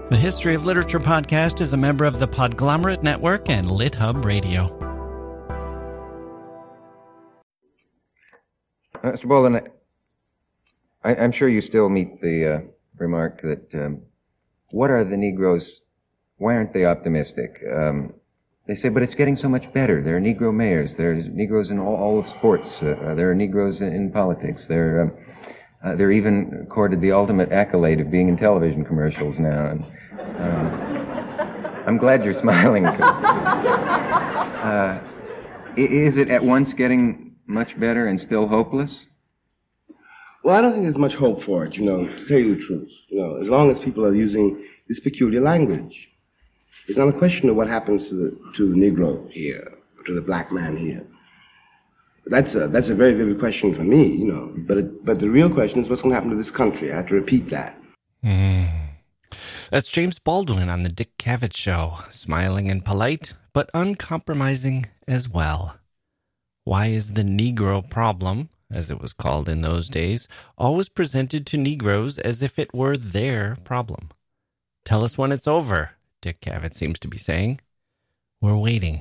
The History of Literature podcast is a member of the Podglomerate Network and LitHub Radio. Mr. Bolden, I'm sure you still meet the remark that, what are the Negroes, why aren't they optimistic? They say, but it's getting so much better. There are Negro mayors. There's Negroes in all of sports. There are Negroes in politics. They're even accorded the ultimate accolade of being in television commercials now. And, I'm glad you're smiling. Is it at once getting much better and still hopeless? Well, I don't think there's much hope for it, to tell you the truth. As long as people are using this peculiar language. It's not a question of what happens to the Negro here, or to the black man here. That's a very vivid question for me, But the real question is what's going to happen to this country. I have to repeat that. That's James Baldwin on the Dick Cavett Show, smiling and polite, but uncompromising as well. Why is the Negro problem, as it was called in those days, always presented to Negroes as if it were their problem? Tell us when it's over, Dick Cavett seems to be saying. We're waiting.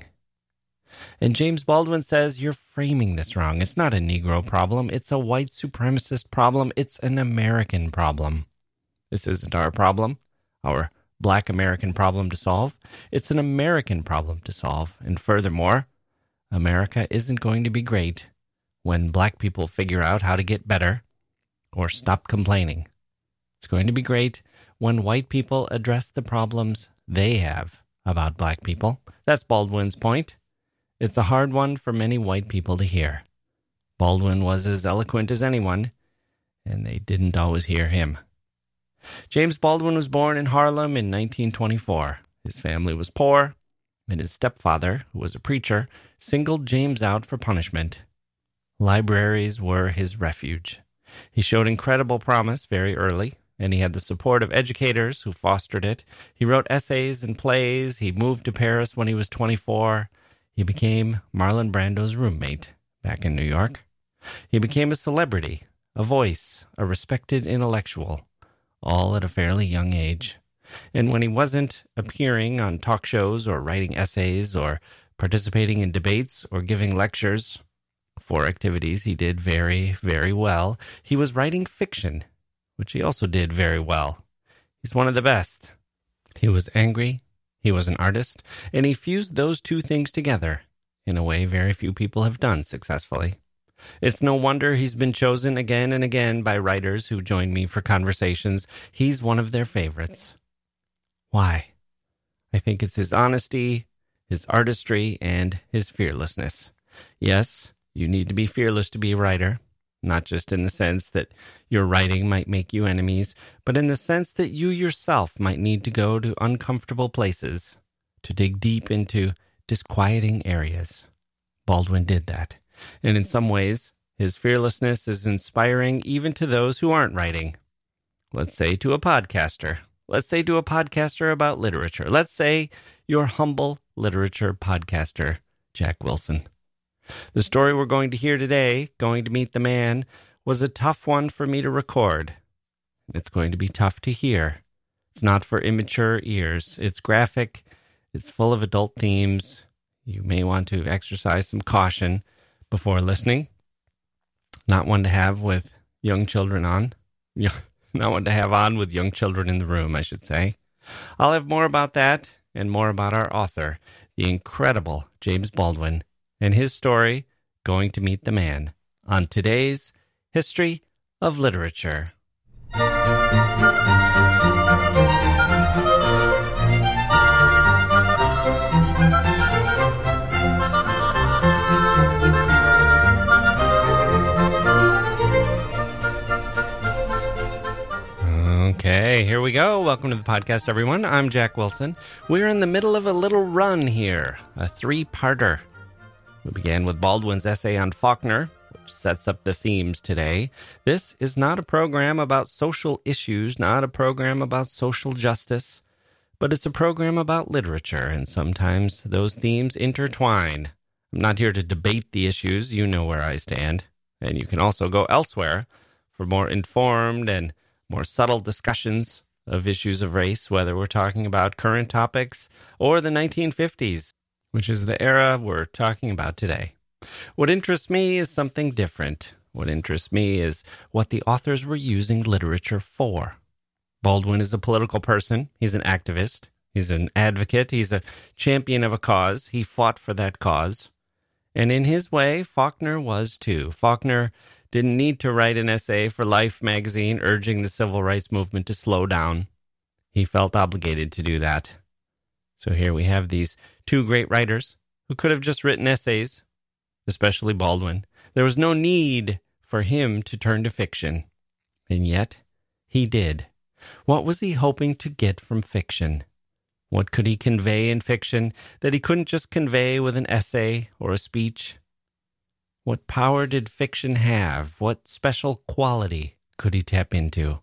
And James Baldwin says, you're framing this wrong. It's not a Negro problem. It's a white supremacist problem. It's an American problem. This isn't our problem, our black American problem to solve. It's an American problem to solve. And furthermore, America isn't going to be great when black people figure out how to get better or stop complaining. It's going to be great when white people address the problems they have about black people. That's Baldwin's point. It's a hard one for many white people to hear. Baldwin was as eloquent as anyone, and they didn't always hear him. James Baldwin was born in Harlem in 1924. His family was poor, and his stepfather, who was a preacher, singled James out for punishment. Libraries were his refuge. He showed incredible promise very early, and he had the support of educators who fostered it. He wrote essays and plays. He moved to Paris when he was 24. He became Marlon Brando's roommate back in New York. He became a celebrity, a voice, a respected intellectual, all at a fairly young age. And when he wasn't appearing on talk shows or writing essays or participating in debates or giving lectures, 4 activities he did very, very well, he was writing fiction, which he also did very well. He's one of the best. He was angry, he was an artist, and he fused those two things together in a way very few people have done successfully. It's no wonder he's been chosen again and again by writers who join me for conversations. He's one of their favorites. Why? I think it's his honesty, his artistry, and his fearlessness. Yes, you need to be fearless to be a writer, not just in the sense that your writing might make you enemies, but in the sense that you yourself might need to go to uncomfortable places, to dig deep into disquieting areas. Baldwin did that. And in some ways, his fearlessness is inspiring even to those who aren't writing. Let's say to a podcaster. Let's say to a podcaster about literature. Let's say your humble literature podcaster, Jack Wilson. The story we're going to hear today, Going to Meet the Man, was a tough one for me to record. It's going to be tough to hear. It's not for immature ears. It's graphic. It's full of adult themes. You may want to exercise some caution before listening. Not one to have with young children on. Not one to have on with young children in the room, I should say. I'll have more about that and more about our author, the incredible James Baldwin, and his story, Going to Meet the Man, on today's History of Literature. Okay, here we go. Welcome to the podcast, everyone. I'm Jack Wilson. We're in the middle of a little run here, a 3-parter. We began with Baldwin's essay on Faulkner, which sets up the themes today. This is not a program about social issues, not a program about social justice, but it's a program about literature, and sometimes those themes intertwine. I'm not here to debate the issues. You know where I stand. And you can also go elsewhere for more informed and more subtle discussions of issues of race, whether we're talking about current topics or the 1950s, which is the era we're talking about today. What interests me is something different. What interests me is what the authors were using literature for. Baldwin is a political person. He's an activist. He's an advocate. He's a champion of a cause. He fought for that cause. And in his way, Faulkner was too. Faulkner didn't need to write an essay for Life magazine urging the civil rights movement to slow down. He felt obligated to do that. So here we have these two great writers who could have just written essays, especially Baldwin. There was no need for him to turn to fiction. And yet, he did. What was he hoping to get from fiction? What could he convey in fiction that he couldn't just convey with an essay or a speech? What power did fiction have? What special quality could he tap into?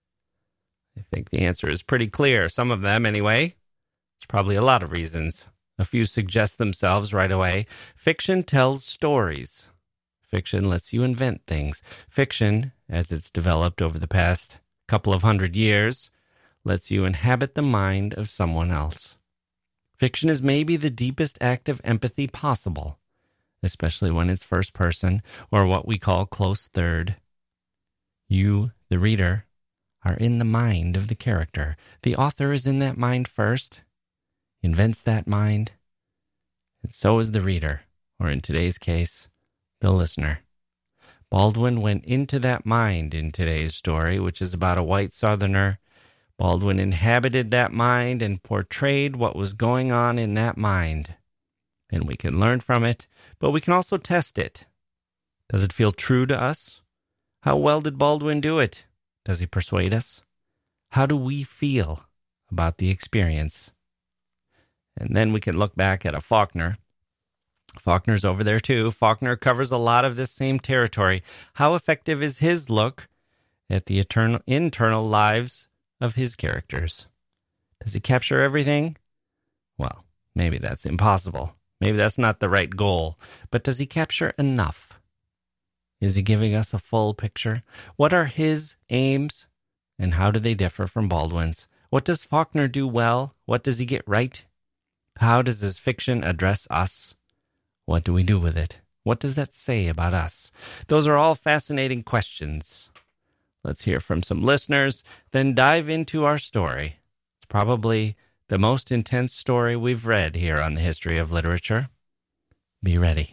I think the answer is pretty clear. Some of them, anyway. There's probably a lot of reasons. A few suggest themselves right away. Fiction tells stories. Fiction lets you invent things. Fiction, as it's developed over the past couple of 100 years, lets you inhabit the mind of someone else. Fiction is maybe the deepest act of empathy possible, especially when it's first person, or what we call close third. You, the reader, are in the mind of the character. The author is in that mind first, invents that mind, and so is the reader, or in today's case, the listener. Baldwin went into that mind in today's story, which is about a white Southerner. Baldwin inhabited that mind and portrayed what was going on in that mind. And we can learn from it, but we can also test it. Does it feel true to us? How well did Baldwin do it? Does he persuade us? How do we feel about the experience? And then we can look back at a Faulkner. Faulkner's over there too. Faulkner covers a lot of this same territory. How effective is his look at the internal lives of his characters? Does he capture everything? Well, maybe that's impossible. Maybe that's not the right goal. But does he capture enough? Is he giving us a full picture? What are his aims, and how do they differ from Baldwin's? What does Faulkner do well? What does he get right? How does his fiction address us? What do we do with it? What does that say about us? Those are all fascinating questions. Let's hear from some listeners, then dive into our story. It's probably the most intense story we've read here on the History of Literature. Be ready.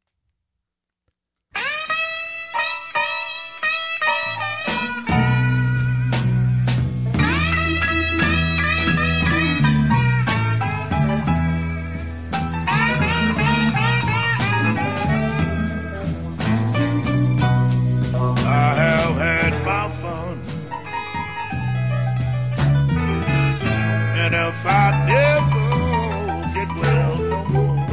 If I never get well no more.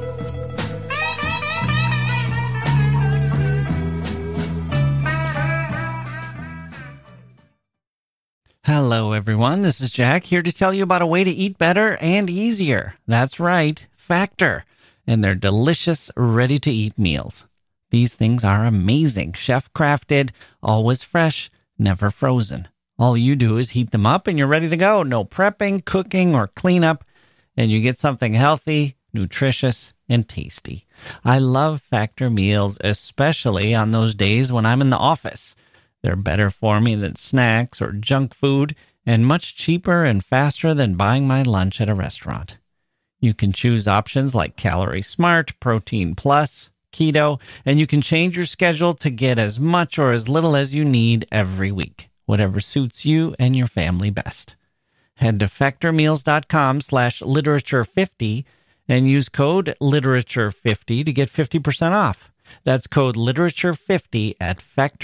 Hello, everyone. This is Jack here to tell you about a way to eat better and easier. That's right, Factor, and their delicious, ready-to-eat meals. These things are amazing, chef-crafted, always fresh, never frozen. All you do is heat them up and you're ready to go. No prepping, cooking, or cleanup. And you get something healthy, nutritious, and tasty. I love Factor meals, especially on those days when I'm in the office. They're better for me than snacks or junk food, and much cheaper and faster than buying my lunch at a restaurant. You can choose options like Calorie Smart, Protein Plus, Keto, and you can change your schedule to get as much or as little as you need every week. Whatever suits you and your family best. Head to factormeals.com/literature50 and use code literature50 to get 50% off. That's code literature50 at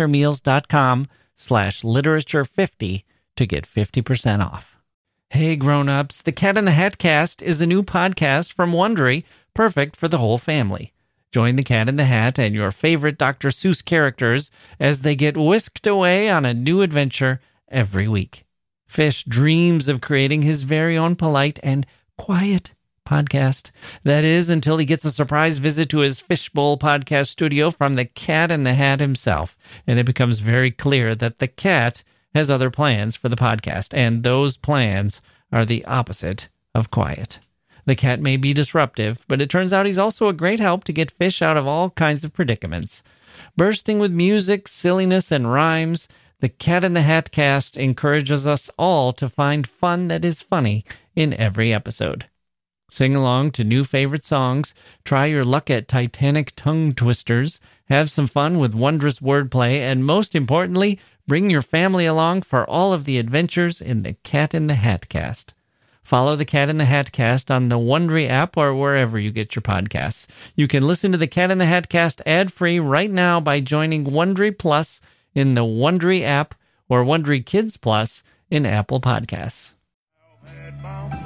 factormeals.com/literature50 to get 50% off. Hey grown-ups, the Cat in the Hat Cast is a new podcast from Wondery, perfect for the whole family. Join the Cat in the Hat and your favorite Dr. Seuss characters as they get whisked away on a new adventure every week. Fish dreams of creating his very own polite and quiet podcast. That is, until he gets a surprise visit to his Fishbowl podcast studio from the Cat in the Hat himself, and it becomes very clear that the cat has other plans for the podcast, and those plans are the opposite of quiet. The cat may be disruptive, but it turns out he's also a great help to get fish out of all kinds of predicaments. Bursting with music, silliness, and rhymes, the Cat in the Hat cast encourages us all to find fun that is funny in every episode. Sing along to new favorite songs, try your luck at Titanic tongue twisters, have some fun with wondrous wordplay, and most importantly, bring your family along for all of the adventures in the Cat in the Hat cast. Follow the Cat in the Hat cast on the Wondery app or wherever you get your podcasts. You can listen to the Cat in the Hat cast ad-free right now by joining Wondery Plus in the Wondery app or Wondery Kids Plus in Apple Podcasts. And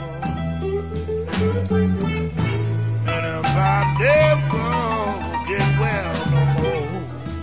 if I never get well no more.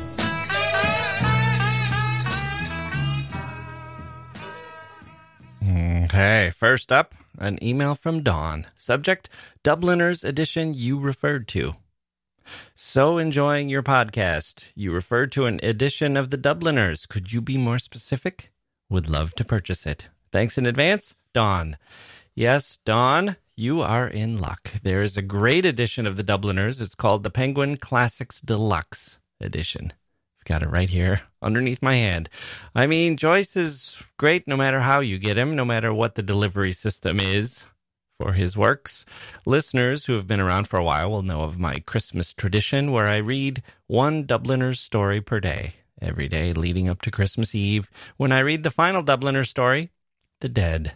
Okay, first up, an email from Dawn. Subject, Dubliners edition you referred to. So enjoying your podcast. You referred to an edition of the Dubliners. Could you be more specific? Would love to purchase it. Thanks in advance, Dawn. Yes, Dawn, you are in luck. There is a great edition of the Dubliners. It's called the Penguin Classics Deluxe Edition. I've got it right here underneath my hand. I mean, Joyce is great no matter how you get him, no matter what the delivery system is for his works. Listeners who have been around for a while will know of my Christmas tradition where I read one Dubliner's story per day, every day leading up to Christmas Eve, when I read the final Dubliner story, The Dead.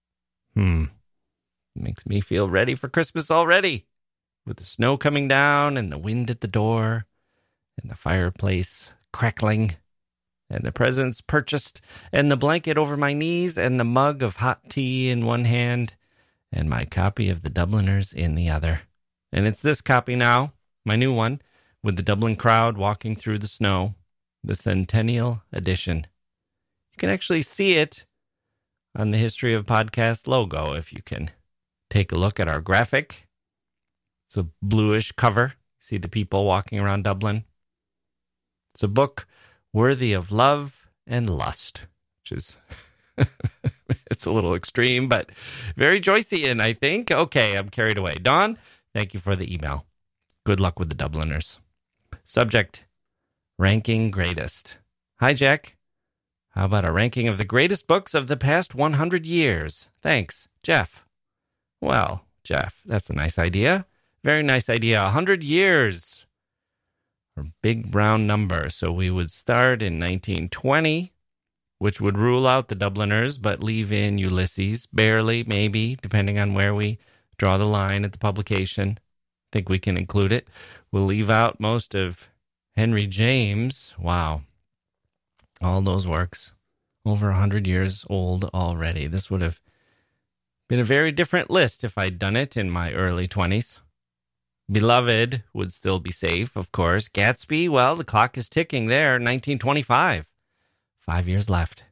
Makes me feel ready for Christmas already, with the snow coming down and the wind at the door and the fireplace crackling and the presents purchased and the blanket over my knees and the mug of hot tea in one hand and my copy of the Dubliners in the other. And it's this copy now, my new one, with the Dublin crowd walking through the snow, the Centennial Edition. You can actually see it on the History of Podcast logo if you can take a look at our graphic. It's a bluish cover. See the people walking around Dublin. It's a book worthy of love and lust, which is... it's a little extreme, but very Joycean, I think. Okay, I'm carried away. Dawn, thank you for the email. Good luck with the Dubliners. Subject, ranking greatest. Hi, Jack. How about a ranking of the greatest books of the past 100 years? Thanks, Jeff. Well, Jeff, that's a nice idea. Very nice idea. 100 years. A big round number. So we would start in 1920, which would rule out the Dubliners, but leave in Ulysses, barely, maybe, depending on where we draw the line at the publication. I think we can include it. We'll leave out most of Henry James. Wow. All those works. Over 100 years old already. This would have been a very different list if I'd done it in my early 20s. Beloved would still be safe, of course. Gatsby, well, the clock is ticking there, 1925. 5 years left.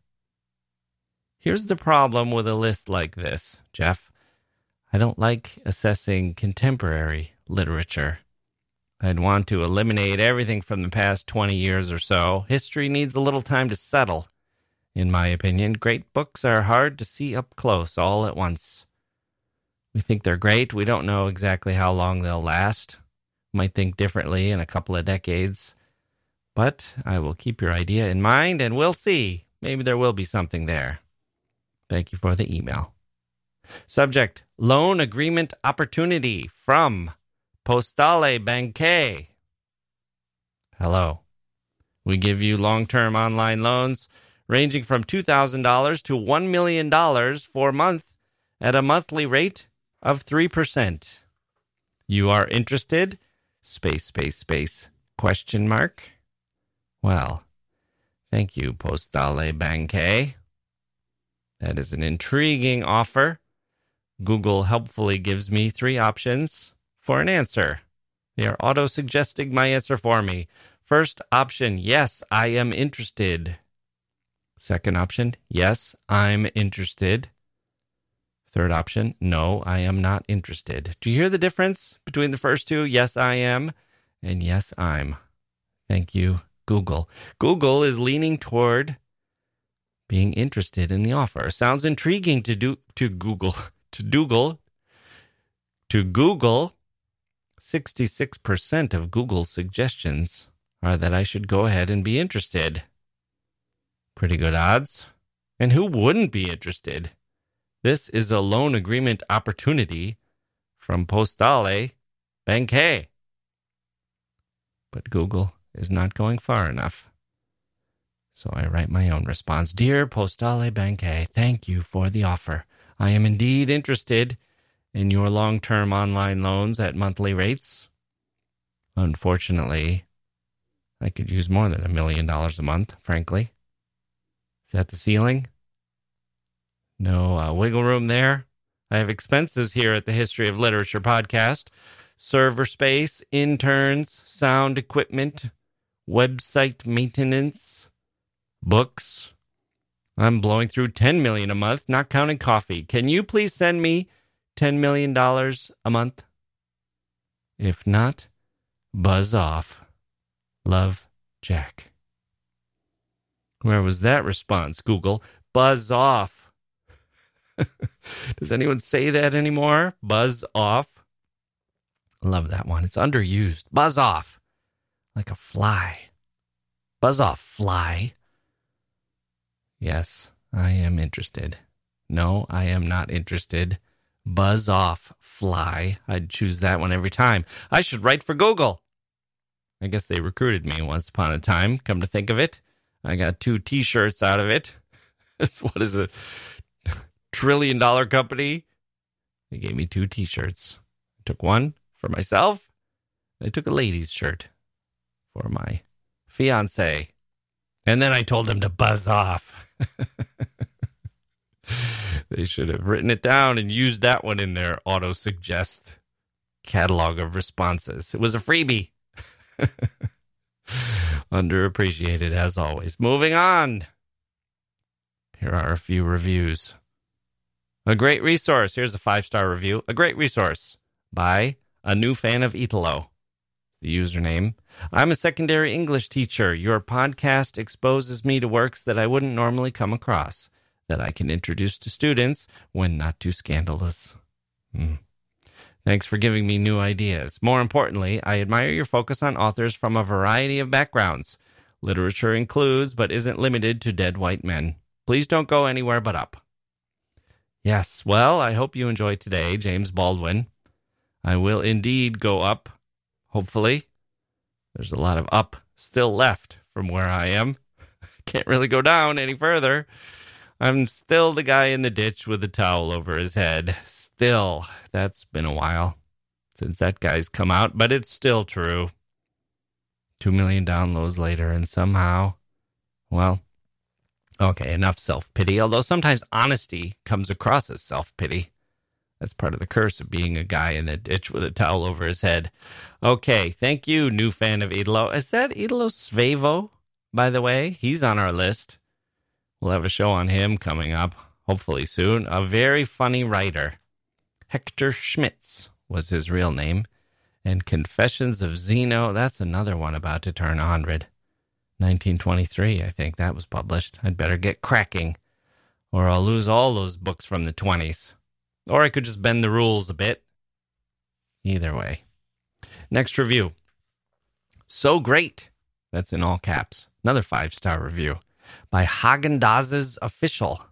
Here's the problem with a list like this, Jeff. I don't like assessing contemporary literature. I'd want to eliminate everything from the past 20 years or so. History needs a little time to settle, in my opinion. Great books are hard to see up close all at once. We think they're great. We don't know exactly how long they'll last. Might think differently in a couple of decades. But I will keep your idea in mind, and we'll see. Maybe there will be something there. Thank you for the email. Subject, loan agreement opportunity from Postale Banque. Hello. We give you long-term online loans ranging from $2,000 to $1 million for a month at a monthly rate of 3%. You are interested? Question mark. Well, thank you, Postale Banque. That is an intriguing offer. Google helpfully gives me 3 options for an answer. They are auto-suggesting my answer for me. First option, yes, I am interested. Second option, yes, I'm interested. Third option, no, I am not interested. Do you hear the difference between the first two, yes, I am, and yes, I'm? Thank you, Google. Google is leaning toward being interested in the offer. Sounds intriguing to Google. 66% of Google's suggestions are that I should go ahead and be interested. Pretty good odds. And who wouldn't be interested? This is a loan agreement opportunity from Postale Banque. But Google is not going far enough. So I write my own response. Dear Postale Banque, thank you for the offer. I am indeed interested in your long-term online loans at monthly rates. Unfortunately, I could use more than $1 million a month, frankly. Is that the ceiling? No wiggle room there. I have expenses here at the History of Literature podcast. Server space, interns, sound equipment, website maintenance, books. I'm blowing through $10 million a month, not counting coffee. Can you please send me $10 million a month? If not, buzz off. Love, Jack. Where was that response, Google? Buzz off. Does anyone say that anymore? Buzz off. Love that one. It's underused. Buzz off. Like a fly. Buzz off, fly. Yes, I am interested. No, I am not interested. Buzz off, fly. I'd choose that one every time. I should write for Google. I guess they recruited me once upon a time, come to think of it. I got 2 T-shirts out of it. What is a $1 trillion company? They gave me 2 T-shirts. I took one for myself. I took a ladies' shirt for my fiance. And then I told them to buzz off. They should have written it down and used that one in their auto-suggest catalog of responses. It was a freebie. Underappreciated as always. Moving on. Here are a few reviews. A great resource. Here's a 5-star review. A great resource by a new fan of Italo. The username. I'm a secondary English teacher. Your podcast exposes me to works that I wouldn't normally come across, that I can introduce to students when not too scandalous. Thanks for giving me new ideas. More importantly, I admire your focus on authors from a variety of backgrounds. Literature includes, but isn't limited to, dead white men. Please don't go anywhere but up. Yes, well, I hope you enjoyed today, James Baldwin. I will indeed go up, hopefully. There's a lot of up still left from where I am. Can't really go down any further. I'm still the guy in the ditch with a towel over his head. Still, that's been a while since that guy's come out, but it's still true. 2 million downloads later, and somehow, well, okay, enough self-pity, although sometimes honesty comes across as self-pity. That's part of the curse of being a guy in a ditch with a towel over his head. Okay, thank you, new fan of Italo. Is that Italo Svevo, by the way? He's on our list. We'll have a show on him coming up, hopefully soon. A very funny writer. Hector Schmitz was his real name. And Confessions of Zeno, that's another one about to turn 100. 1923, I think that was published. I'd better get cracking, or I'll lose all those books from the 20s. Or I could just bend the rules a bit. Either way. Next review. So great. That's in all caps. Another 5-star review by Haagen-Dazs's Official.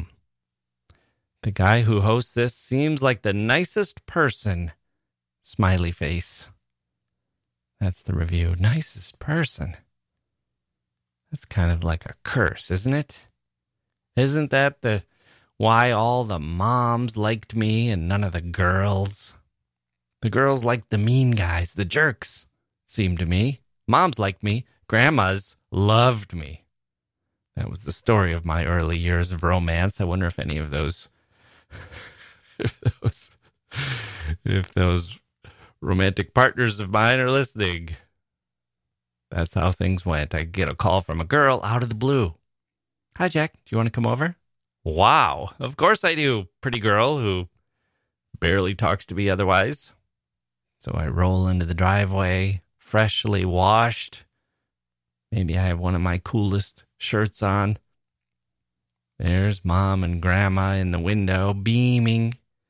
The guy who hosts this seems like the nicest person. Smiley face. That's the review. Nicest person. That's kind of like a curse, isn't it? Isn't that why all the moms liked me and none of the girls? The girls liked the mean guys, the jerks, it seemed to me. Moms liked me. Grandmas loved me. That was the story of my early years of romance. I wonder if any of those if those romantic partners of mine are listening. That's how things went. I get a call from a girl out of the blue. Hi, Jack. Do you want to come over? Wow. Of course I do. Pretty girl who barely talks to me otherwise. So I roll into the driveway, freshly washed. Maybe I have one of my coolest shirts on. There's Mom and Grandma in the window, beaming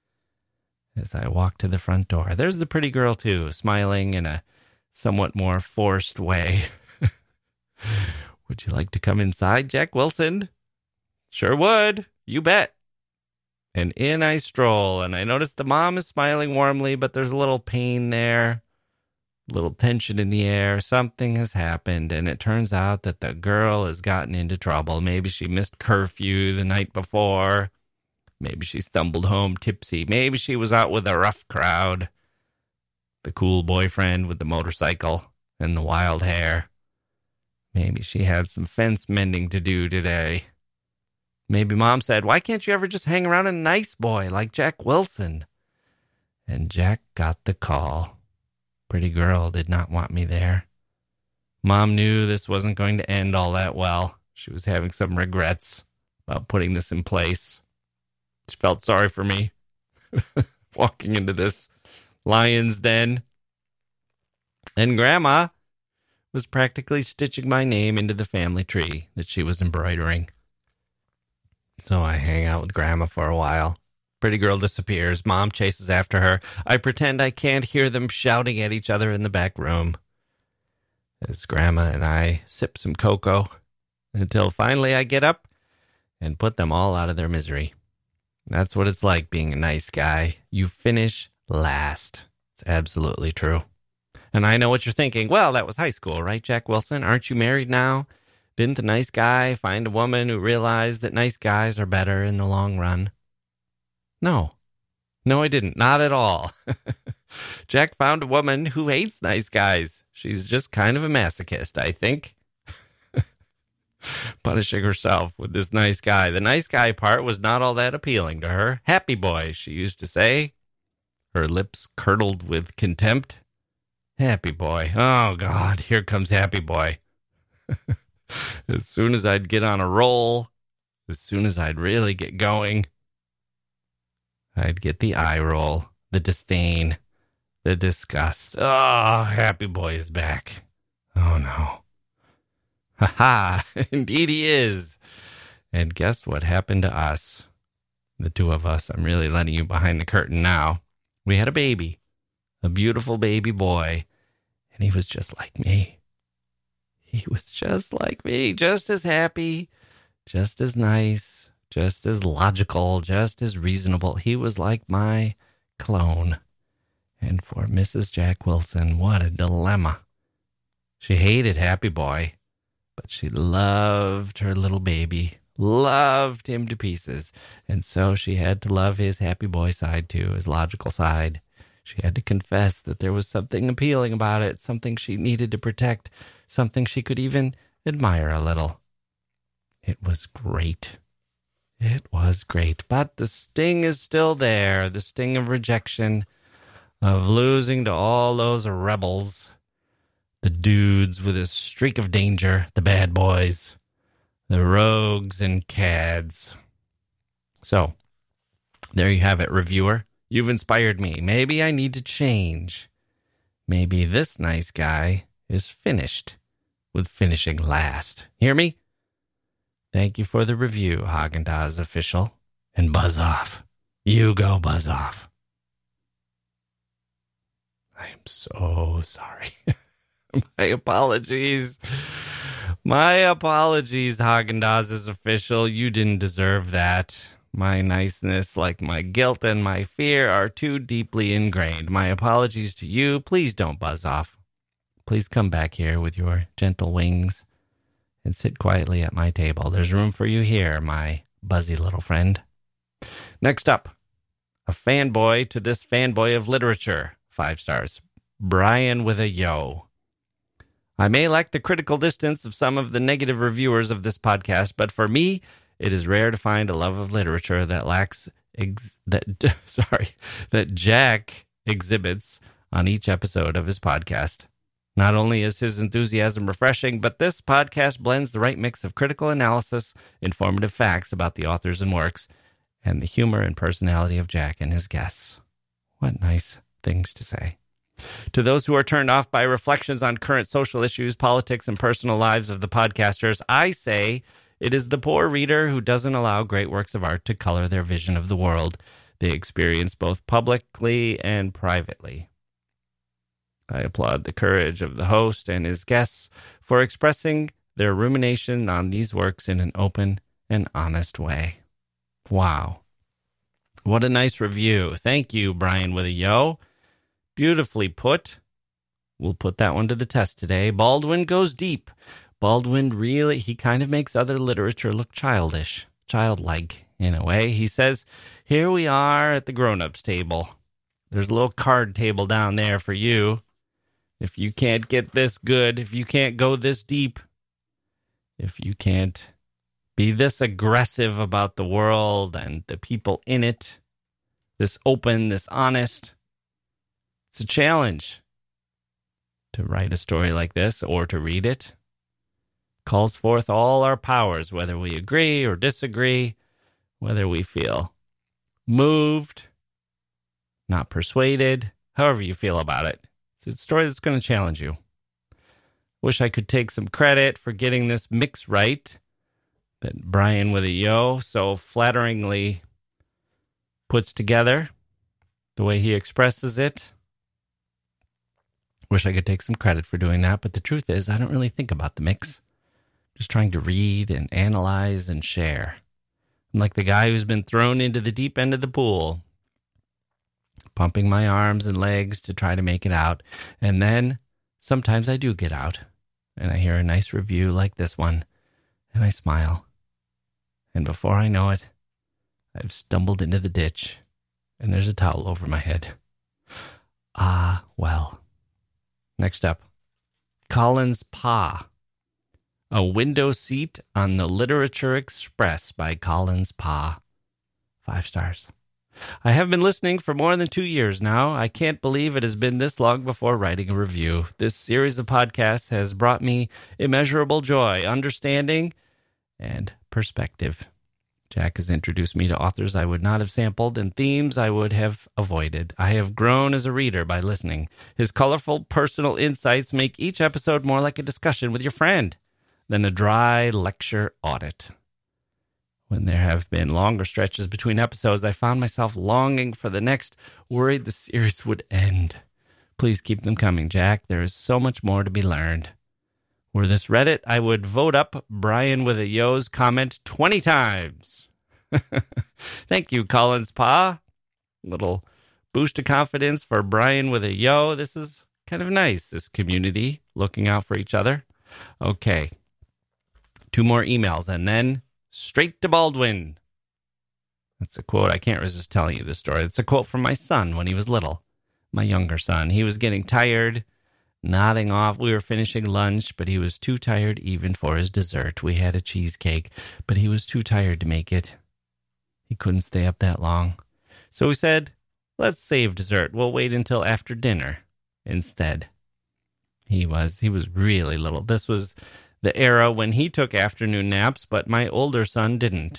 as I walk to the front door. There's the pretty girl, too, smiling in a somewhat more forced way. Would you like to come inside, Jack Wilson? Sure would. You bet. And in I stroll, and I notice the mom is smiling warmly, but there's a little pain there, a little tension in the air. Something has happened, and it turns out that the girl has gotten into trouble. Maybe she missed curfew the night before. Maybe she stumbled home tipsy. Maybe she was out with a rough crowd. The cool boyfriend with the motorcycle and the wild hair. Maybe she had some fence mending to do today. Maybe Mom said, why can't you ever just hang around a nice boy like Jack Wilson? And Jack got the call. Pretty girl did not want me there. Mom knew this wasn't going to end all that well. She was having some regrets about putting this in place. She felt sorry for me walking into this lion's den. And Grandma was practically stitching my name into the family tree that she was embroidering. So I hang out with Grandma for a while. Pretty girl disappears. Mom chases after her. I pretend I can't hear them shouting at each other in the back room. As Grandma and I sip some cocoa until finally I get up and put them all out of their misery. That's what it's like being a nice guy. You finish last. It's absolutely true. And I know what you're thinking. Well, that was high school, right, Jack Wilson? Aren't you married now? Didn't the nice guy find a woman who realized that nice guys are better in the long run? No. No, I didn't. Not at all. Jack found a woman who hates nice guys. She's just kind of a masochist, I think. Punishing herself with this nice guy. The nice guy part was not all that appealing to her. Happy boy, she used to say. Her lips curdled with contempt. Happy boy. Oh, God, here comes happy boy. As soon as I'd get on a roll, as soon as I'd really get going, I'd get the eye roll, the disdain, the disgust. Oh, happy boy is back. Oh, no. Ha ha, indeed he is. And guess what happened to us? The two of us, I'm really letting you behind the curtain now. We had a baby, a beautiful baby boy, and he was just like me. He was just like me, just as happy, just as nice, just as logical, just as reasonable. He was like my clone. And for Mrs. Jack Wilson, what a dilemma. She hated Happy Boy, but she loved her little baby, loved him to pieces. And so she had to love his Happy Boy side too, his logical side. She had to confess that there was something appealing about it, something she needed to protect, something she could even admire a little. It was great. It was great. But the sting is still there, the sting of rejection, of losing to all those rebels, the dudes with a streak of danger, the bad boys, the rogues and cads. So, there you have it, reviewer. You've inspired me. Maybe I need to change. Maybe this nice guy is finished with finishing last. Hear me? Thank you for the review, Haagen-Dazs official. And buzz off. You go buzz off. I am so sorry. My apologies. My apologies, Haagen-Dazs official. You didn't deserve that. My niceness, like my guilt and my fear, are too deeply ingrained. My apologies to you. Please don't buzz off. Please come back here with your gentle wings and sit quietly at my table. There's room for you here, my buzzy little friend. Next up, a fanboy to this fanboy of literature. 5 stars. Brian with a yo. I may lack the critical distance of some of the negative reviewers of this podcast, but for me, it is rare to find a love of literature that that Jack exhibits on each episode of his podcast. Not only is his enthusiasm refreshing, but this podcast blends the right mix of critical analysis, informative facts about the authors and works, and the humor and personality of Jack and his guests. What nice things to say. To those who are turned off by reflections on current social issues, politics, and personal lives of the podcasters, I say It is the poor reader who doesn't allow great works of art to color their vision of the world they experience both publicly and privately. I applaud the courage of the host and his guests for expressing their rumination on these works in an open and honest way. Wow. What a nice review. Thank you, Brian with a yo. Beautifully put. We'll put that one to the test today. Baldwin goes deep. Baldwin really, he kind of makes other literature look childish, childlike in a way. He says, here we are at the grown-ups table. There's a little card table down there for you. If you can't get this good, if you can't go this deep, if you can't be this aggressive about the world and the people in it, this open, this honest, it's a challenge to write a story like this or to read it. Calls forth all our powers, whether we agree or disagree, whether we feel moved, not persuaded, however you feel about it. It's a story that's going to challenge you. Wish I could take some credit for getting this mix right that Brian with a yo so flatteringly puts together, the way he expresses it. Wish I could take some credit for doing that, but the truth is I don't really think about the mix. Just trying to read and analyze and share. I'm like the guy who's been thrown into the deep end of the pool, pumping my arms and legs to try to make it out. And then sometimes I do get out, and I hear a nice review like this one, and I smile. And before I know it, I've stumbled into the ditch, and there's a towel over my head. Ah, well. Next up, Collins Pa. A Window Seat on the Literature Express by Collins Pa. 5 stars. I have been listening for more than 2 years now. I can't believe it has been this long before writing a review. This series of podcasts has brought me immeasurable joy, understanding, and perspective. Jack has introduced me to authors I would not have sampled and themes I would have avoided. I have grown as a reader by listening. His colorful personal insights make each episode more like a discussion with your friend than a dry lecture audit. When there have been longer stretches between episodes, I found myself longing for the next, worried the series would end. Please keep them coming, Jack. There is so much more to be learned. Were this Reddit, I would vote up Brian with a yo's comment 20 times. Thank you, Collins Pa. Little boost of confidence for Brian with a yo. This is kind of nice, this community looking out for each other. Okay. 2 more emails, and then straight to Baldwin. That's a quote. I can't resist telling you this story. It's a quote from my son when he was little, my younger son. He was getting tired, nodding off. We were finishing lunch, but he was too tired even for his dessert. We had a cheesecake, but he was too tired to make it. He couldn't stay up that long. So we said, let's save dessert. We'll wait until after dinner instead. He was really little. This was the era when he took afternoon naps, but my older son didn't.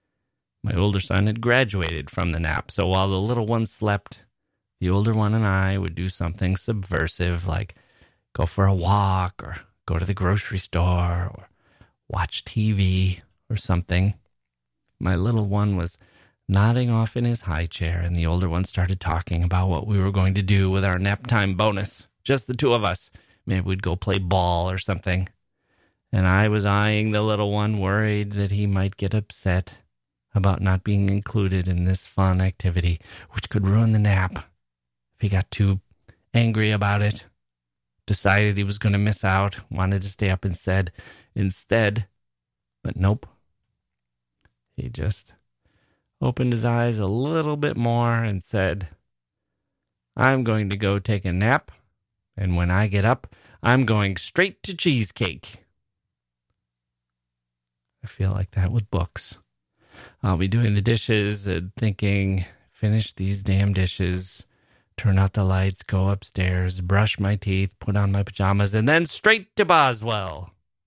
My older son had graduated from the nap, so while the little one slept, the older one and I would do something subversive, like go for a walk or go to the grocery store or watch TV or something. My little one was nodding off in his high chair, and the older one started talking about what we were going to do with our nap time bonus. Just the 2 of us. Maybe we'd go play ball or something. And I was eyeing the little one, worried that he might get upset about not being included in this fun activity, which could ruin the nap if he got too angry about it. Decided he was going to miss out, wanted to stay up instead, but nope. He just opened his eyes a little bit more and said, I'm going to go take a nap, and when I get up, I'm going straight to cheesecake. I feel like that with books. I'll be doing the dishes and thinking, finish these damn dishes, turn out the lights, go upstairs, brush my teeth, put on my pajamas, and then straight to Boswell.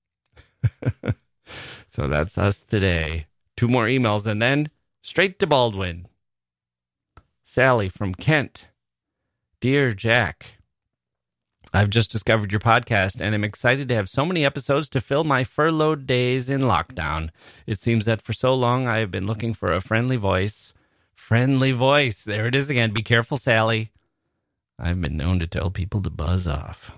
So that's us today. 2 more emails and then straight to Baldwin. Sally from Kent. Dear Jack, I've just discovered your podcast and am excited to have so many episodes to fill my furloughed days in lockdown. It seems that for so long I have been looking for a friendly voice. Friendly voice. There it is again. Be careful, Sally. I've been known to tell people to buzz off.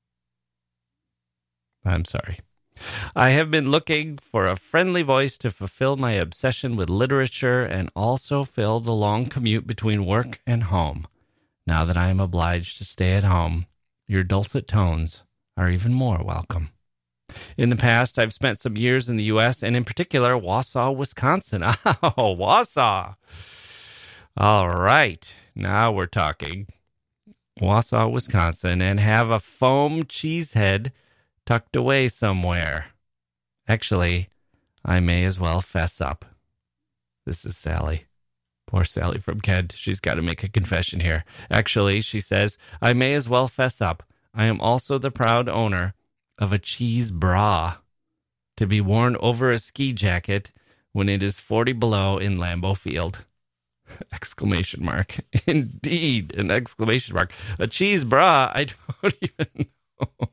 I'm sorry. I have been looking for a friendly voice to fulfill my obsession with literature and also fill the long commute between work and home. Now that I am obliged to stay at home, your dulcet tones are even more welcome. In the past, I've spent some years in the U.S. and in particular, Wausau, Wisconsin. Oh, Wausau. All right. Now we're talking. Wausau, Wisconsin, and have a foam cheesehead tucked away somewhere. Actually, I may as well fess up. This is Sally. Poor Sally from Kent. She's got to make a confession here. Actually, she says, I may as well fess up. I am also the proud owner of a cheese bra to be worn over a ski jacket when it is 40 below in Lambeau Field. Exclamation mark. Indeed, an exclamation mark. A cheese bra? I don't even know.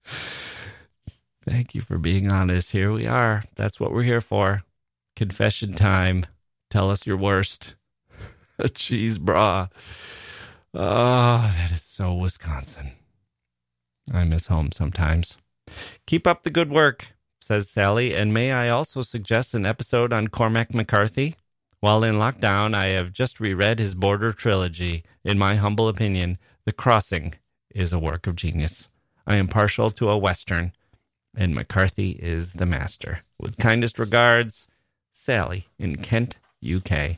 Thank you for being honest. Here we are. That's what we're here for. Confession time. Tell us your worst. A cheese bra. Oh, that is so Wisconsin. I miss home sometimes. Keep up the good work, says Sally. And may I also suggest an episode on Cormac McCarthy? While in lockdown, I have just reread his Border trilogy. In my humble opinion, The Crossing is a work of genius. I am partial to a Western, and McCarthy is the master. With kindest regards, Sally in Kent, UK.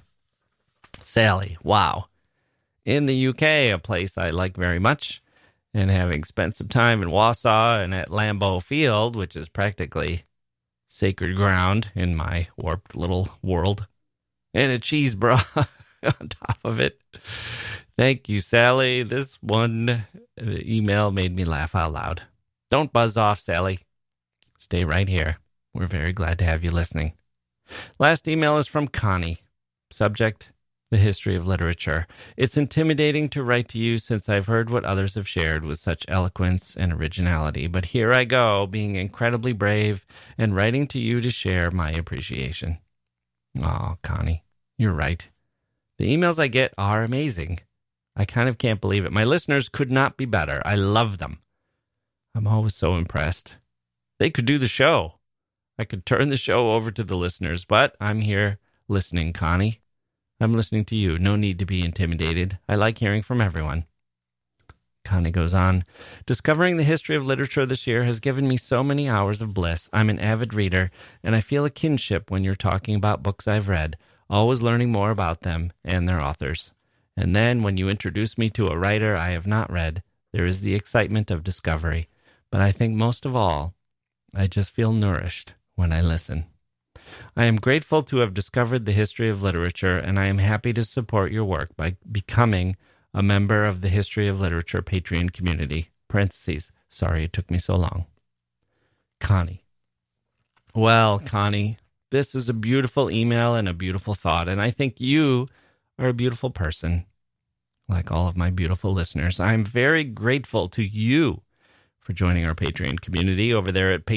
Sally, wow. In the UK, a place I like very much, and having spent some time in Wausau and at Lambeau Field, which is practically sacred ground in my warped little world, and a cheese bra on top of it. Thank you, Sally. This one email made me laugh out loud. Don't buzz off, Sally. Stay right here. We're very glad to have you listening. Last email is from Connie. Subject, the history of literature. It's intimidating to write to you since I've heard what others have shared with such eloquence and originality. But here I go, being incredibly brave and writing to you to share my appreciation. Oh, Connie, you're right. The emails I get are amazing. I kind of can't believe it. My listeners could not be better. I love them. I'm always so impressed. They could do the show. I could turn the show over to the listeners, but I'm here listening, Connie. I'm listening to you. No need to be intimidated. I like hearing from everyone. Connie goes on, discovering the history of literature this year has given me so many hours of bliss. I'm an avid reader, and I feel a kinship when you're talking about books I've read, always learning more about them and their authors. And then when you introduce me to a writer I have not read, there is the excitement of discovery. But I think most of all, I just feel nourished when I listen. I am grateful to have discovered the history of literature, and I am happy to support your work by becoming a member of the History of Literature Patreon community. Parentheses. Sorry it took me so long. Connie. Well, Connie, this is a beautiful email and a beautiful thought, and I think you are a beautiful person, like all of my beautiful listeners. I'm very grateful to you for joining our Patreon community over there at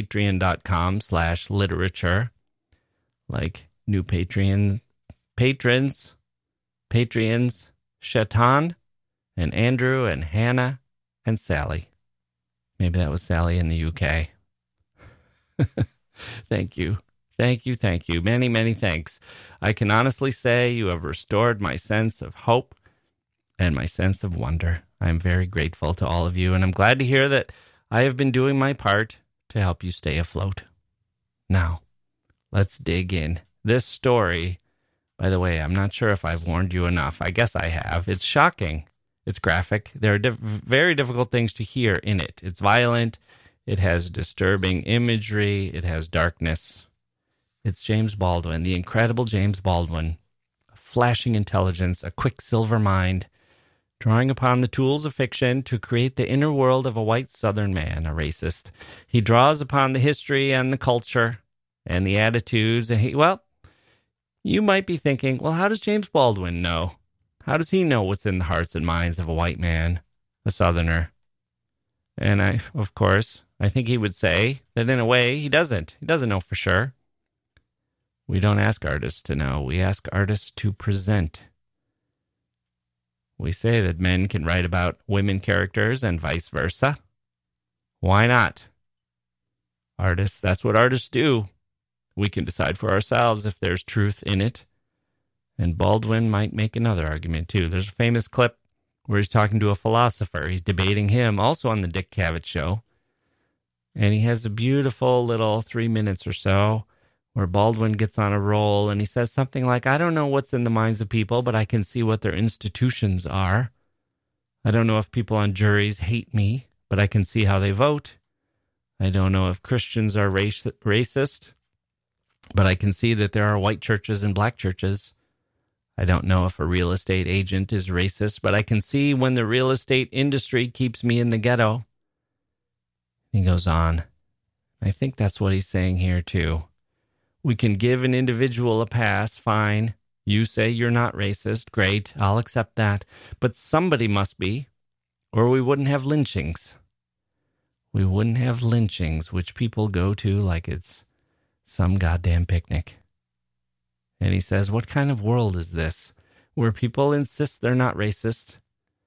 patreon.com/literature. Like new Patreons, Shaitan, and Andrew, and Hannah, and Sally. Maybe that was Sally in the UK. Thank you. Thank you, thank you. Many, many thanks. I can honestly say you have restored my sense of hope and my sense of wonder. I am very grateful to all of you, and I'm glad to hear that I have been doing my part to help you stay afloat. Now, let's dig in. This story, by the way, I'm not sure if I've warned you enough. I guess I have. It's shocking. It's graphic. There are very difficult things to hear in it. It's violent. It has disturbing imagery. It has darkness. It's James Baldwin, the incredible James Baldwin, a flashing intelligence, a quicksilver mind, drawing upon the tools of fiction to create the inner world of a white Southern man, a racist. He draws upon the history and the culture and the attitudes, and you might be thinking, well, how does James Baldwin know? How does he know what's in the hearts and minds of a white man, a Southerner? And of course, I think he would say that in a way he doesn't. He doesn't know for sure. We don't ask artists to know. We ask artists to present. We say that men can write about women characters and vice versa. Why not? Artists, that's what artists do. We can decide for ourselves if there's truth in it. And Baldwin might make another argument too. There's a famous clip where he's talking to a philosopher. He's debating him, also on the Dick Cavett Show. And he has a beautiful little 3 minutes or so where Baldwin gets on a roll and he says something like, I don't know what's in the minds of people, but I can see what their institutions are. I don't know if people on juries hate me, but I can see how they vote. I don't know if Christians are racist, but I can see that there are white churches and black churches. I don't know if a real estate agent is racist, but I can see when the real estate industry keeps me in the ghetto. He goes on. I think that's what he's saying here too. We can give an individual a pass, fine. You say you're not racist, great, I'll accept that. But somebody must be, or we wouldn't have lynchings. We wouldn't have lynchings, which people go to like it's some goddamn picnic. And he says, what kind of world is this, where people insist they're not racist,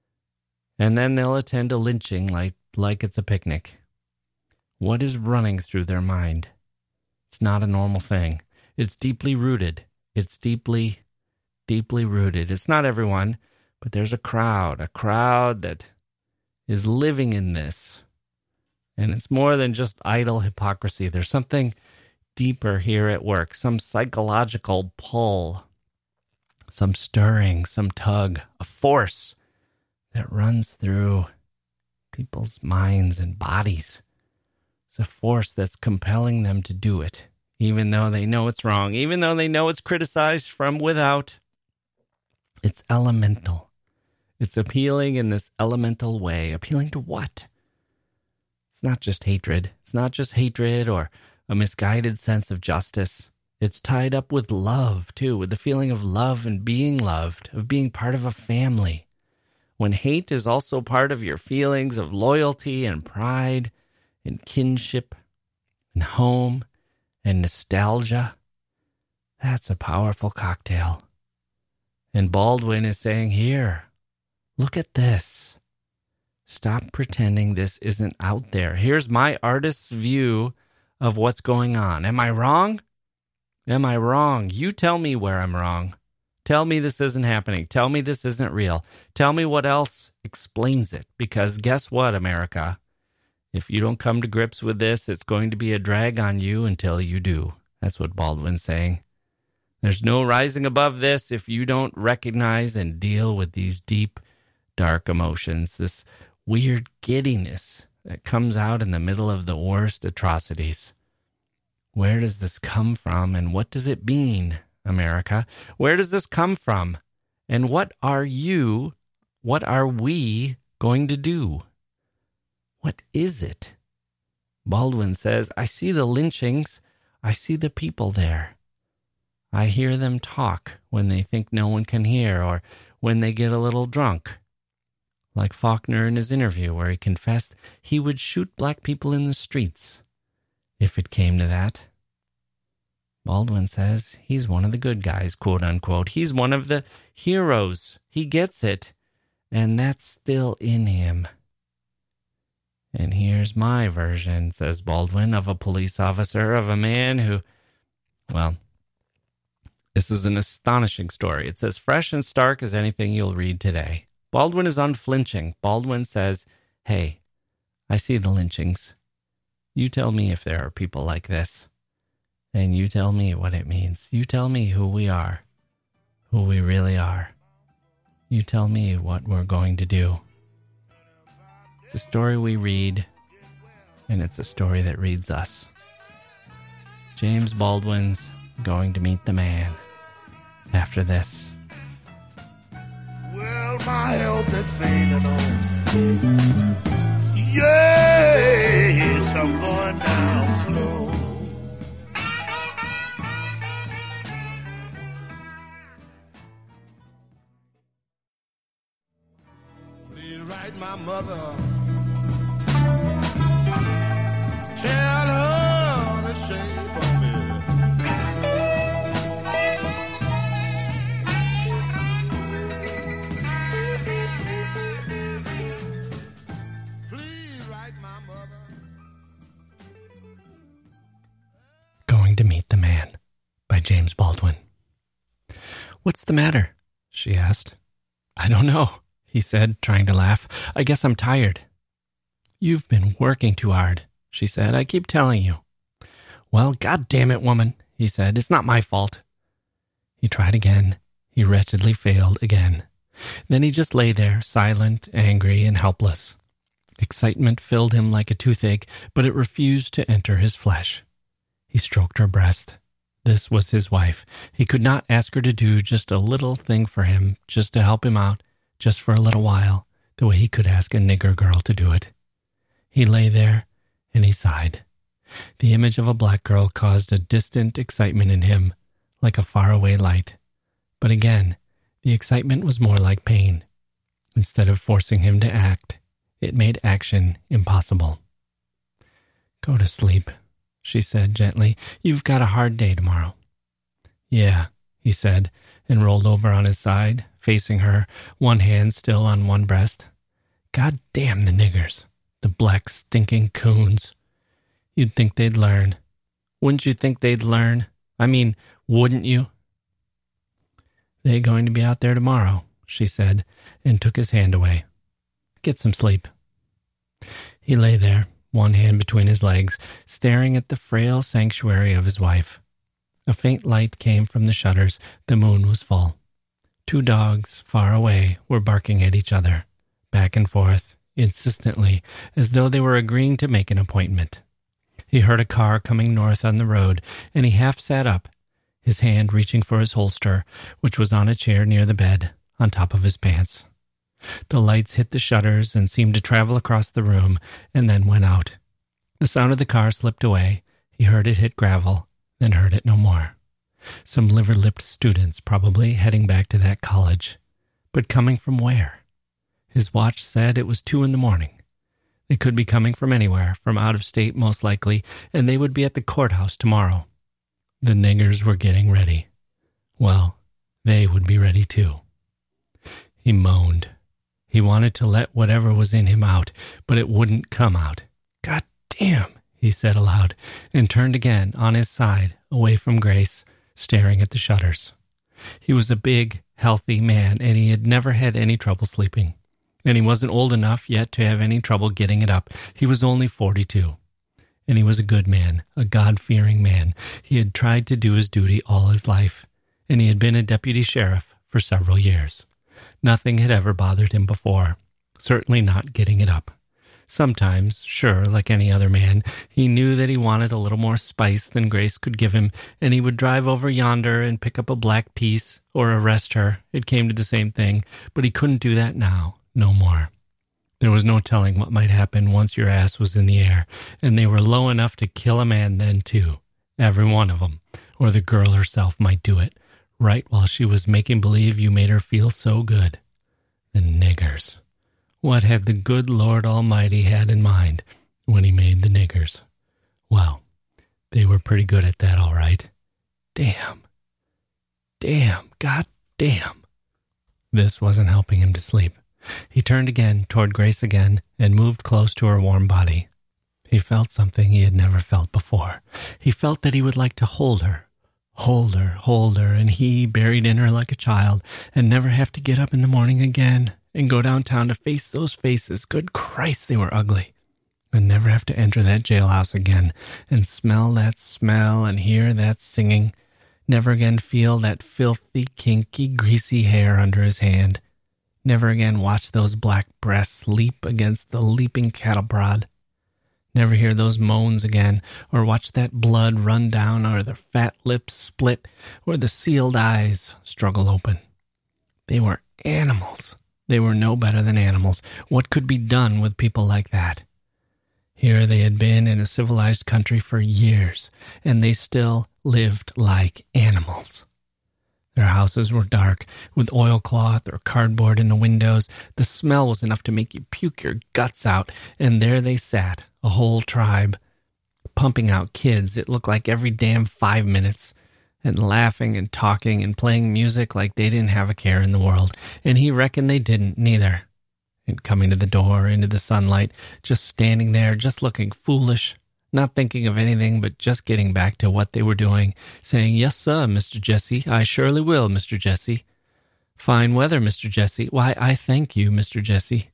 and then they'll attend a lynching like it's a picnic? What is running through their mind? It's not a normal thing. It's deeply rooted. It's deeply, deeply rooted. It's not everyone, but there's a crowd that is living in this. And it's more than just idle hypocrisy. There's something deeper here at work, some psychological pull, some stirring, some tug, a force that runs through people's minds and bodies. It's a force that's compelling them to do it, even though they know it's wrong, even though they know it's criticized from without. It's elemental. It's appealing in this elemental way. Appealing to what? It's not just hatred. It's not just hatred or a misguided sense of justice. It's tied up with love, too, with the feeling of love and being loved, of being part of a family. When hate is also part of your feelings of loyalty and pride and kinship and home and nostalgia, that's a powerful cocktail. And Baldwin is saying, here, look at this. Stop pretending this isn't out there. Here's my artist's view of what's going on. Am I wrong? Am I wrong? You tell me where I'm wrong. Tell me this isn't happening. Tell me this isn't real. Tell me what else explains it. Because guess what, America? If you don't come to grips with this, it's going to be a drag on you until you do. That's what Baldwin's saying. There's no rising above this if you don't recognize and deal with these deep, dark emotions, this weird giddiness that comes out in the middle of the worst atrocities. Where does this come from, and what does it mean, America? Where does this come from, and what are we going to do? What is it? Baldwin says, I see the lynchings. I see the people there. I hear them talk when they think no one can hear or when they get a little drunk. Like Faulkner in his interview where he confessed he would shoot black people in the streets if it came to that. Baldwin says he's one of the good guys, quote unquote. He's one of the heroes. He gets it, and that's still in him. And here's my version, says Baldwin, of a police officer, of a man who, well, this is an astonishing story. It's as fresh and stark as anything you'll read today. Baldwin is unflinching. Baldwin says, hey, I see the lynchings. You tell me if there are people like this. And you tell me what it means. You tell me who we are, who we really are. You tell me what we're going to do. It's a story we read, and it's a story that reads us. James Baldwin's going to meet the man after this. Well, my health that's failing on. Yes, I'm going down slow. Please write my mother Tell her to shave on me. Please write my mother. Going to Meet the Man by James Baldwin. What's the matter? She asked. I don't know, he said, trying to laugh. I guess I'm tired. You've been working too hard, she said. I keep telling you. Well, God damn it, woman, he said. It's not my fault. He tried again. He wretchedly failed again. Then he just lay there, silent, angry, and helpless. Excitement filled him like a toothache, but it refused to enter his flesh. He stroked her breast. This was his wife. He could not ask her to do just a little thing for him, just to help him out, just for a little while, the way he could ask a nigger girl to do it. He lay there, and he sighed. The image of a black girl caused a distant excitement in him, like a faraway light. But again, the excitement was more like pain. Instead of forcing him to act, it made action impossible. Go to sleep, she said gently. You've got a hard day tomorrow. Yeah, he said, and rolled over on his side, facing her, one hand still on one breast. God damn the niggers, the black stinking coons. You'd think they'd learn. Wouldn't you think they'd learn? I mean, wouldn't you? They're going to be out there tomorrow, she said, and took his hand away. Get some sleep. He lay there, one hand between his legs, staring at the frail sanctuary of his wife. A faint light came from the shutters. The moon was full. 2 dogs, far away, were barking at each other, back and forth, insistently, as though they were agreeing to make an appointment. He heard a car coming north on the road, and he half sat up, his hand reaching for his holster, which was on a chair near the bed, on top of his pants. The lights hit the shutters and seemed to travel across the room, and then went out. The sound of the car slipped away. He heard it hit gravel, then heard it no more. Some liver-lipped students, probably, heading back to that college. But coming from where? His watch said it was 2 a.m. They could be coming from anywhere, from out of state most likely, and they would be at the courthouse tomorrow. The niggers were getting ready. Well, they would be ready too. He moaned. He wanted to let whatever was in him out, but it wouldn't come out. God damn, he said aloud, and turned again on his side, away from Grace, staring at the shutters. He was a big, healthy man, and he had never had any trouble sleeping. And he wasn't old enough yet to have any trouble getting it up. He was only 42. And he was a good man, a God-fearing man. He had tried to do his duty all his life, and he had been a deputy sheriff for several years. Nothing had ever bothered him before, certainly not getting it up. Sometimes, sure, like any other man, he knew that he wanted a little more spice than Grace could give him, and he would drive over yonder and pick up a black piece or arrest her. It came to the same thing, but he couldn't do that now, no more. There was no telling what might happen once your ass was in the air, and they were low enough to kill a man then, too. Every one of them. Or the girl herself might do it, right while she was making believe you made her feel so good. The niggers. What had the good Lord Almighty had in mind when he made the niggers? Well, they were pretty good at that, all right. Damn. Damn. God damn. This wasn't helping him to sleep. He turned again toward Grace again and moved close to her warm body. He felt something he had never felt before. He felt that he would like to hold her, and he, buried in her like a child, and never have to get up in the morning again and go downtown to face those faces. Good Christ, they were ugly. And never have to enter that jailhouse again and smell that smell and hear that singing. Never again feel that filthy, kinky, greasy hair under his hand. Never again watch those black breasts leap against the leaping cattle prod. Never hear those moans again, or watch that blood run down, or the fat lips split, or the sealed eyes struggle open. They were animals. They were no better than animals. What could be done with people like that? Here they had been in a civilized country for years, and they still lived like animals. Their houses were dark, with oilcloth or cardboard in the windows. The smell was enough to make you puke your guts out, and there they sat, a whole tribe, pumping out kids. It looked like every damn 5 minutes, and laughing and talking and playing music like they didn't have a care in the world. And he reckoned they didn't neither. And coming to the door, into the sunlight, just standing there, just looking foolish, not thinking of anything but just getting back to what they were doing, saying, "Yes, sir, Mr. Jesse. I surely will, Mr. Jesse. Fine weather, Mr. Jesse. Why, I thank you, Mr. Jesse."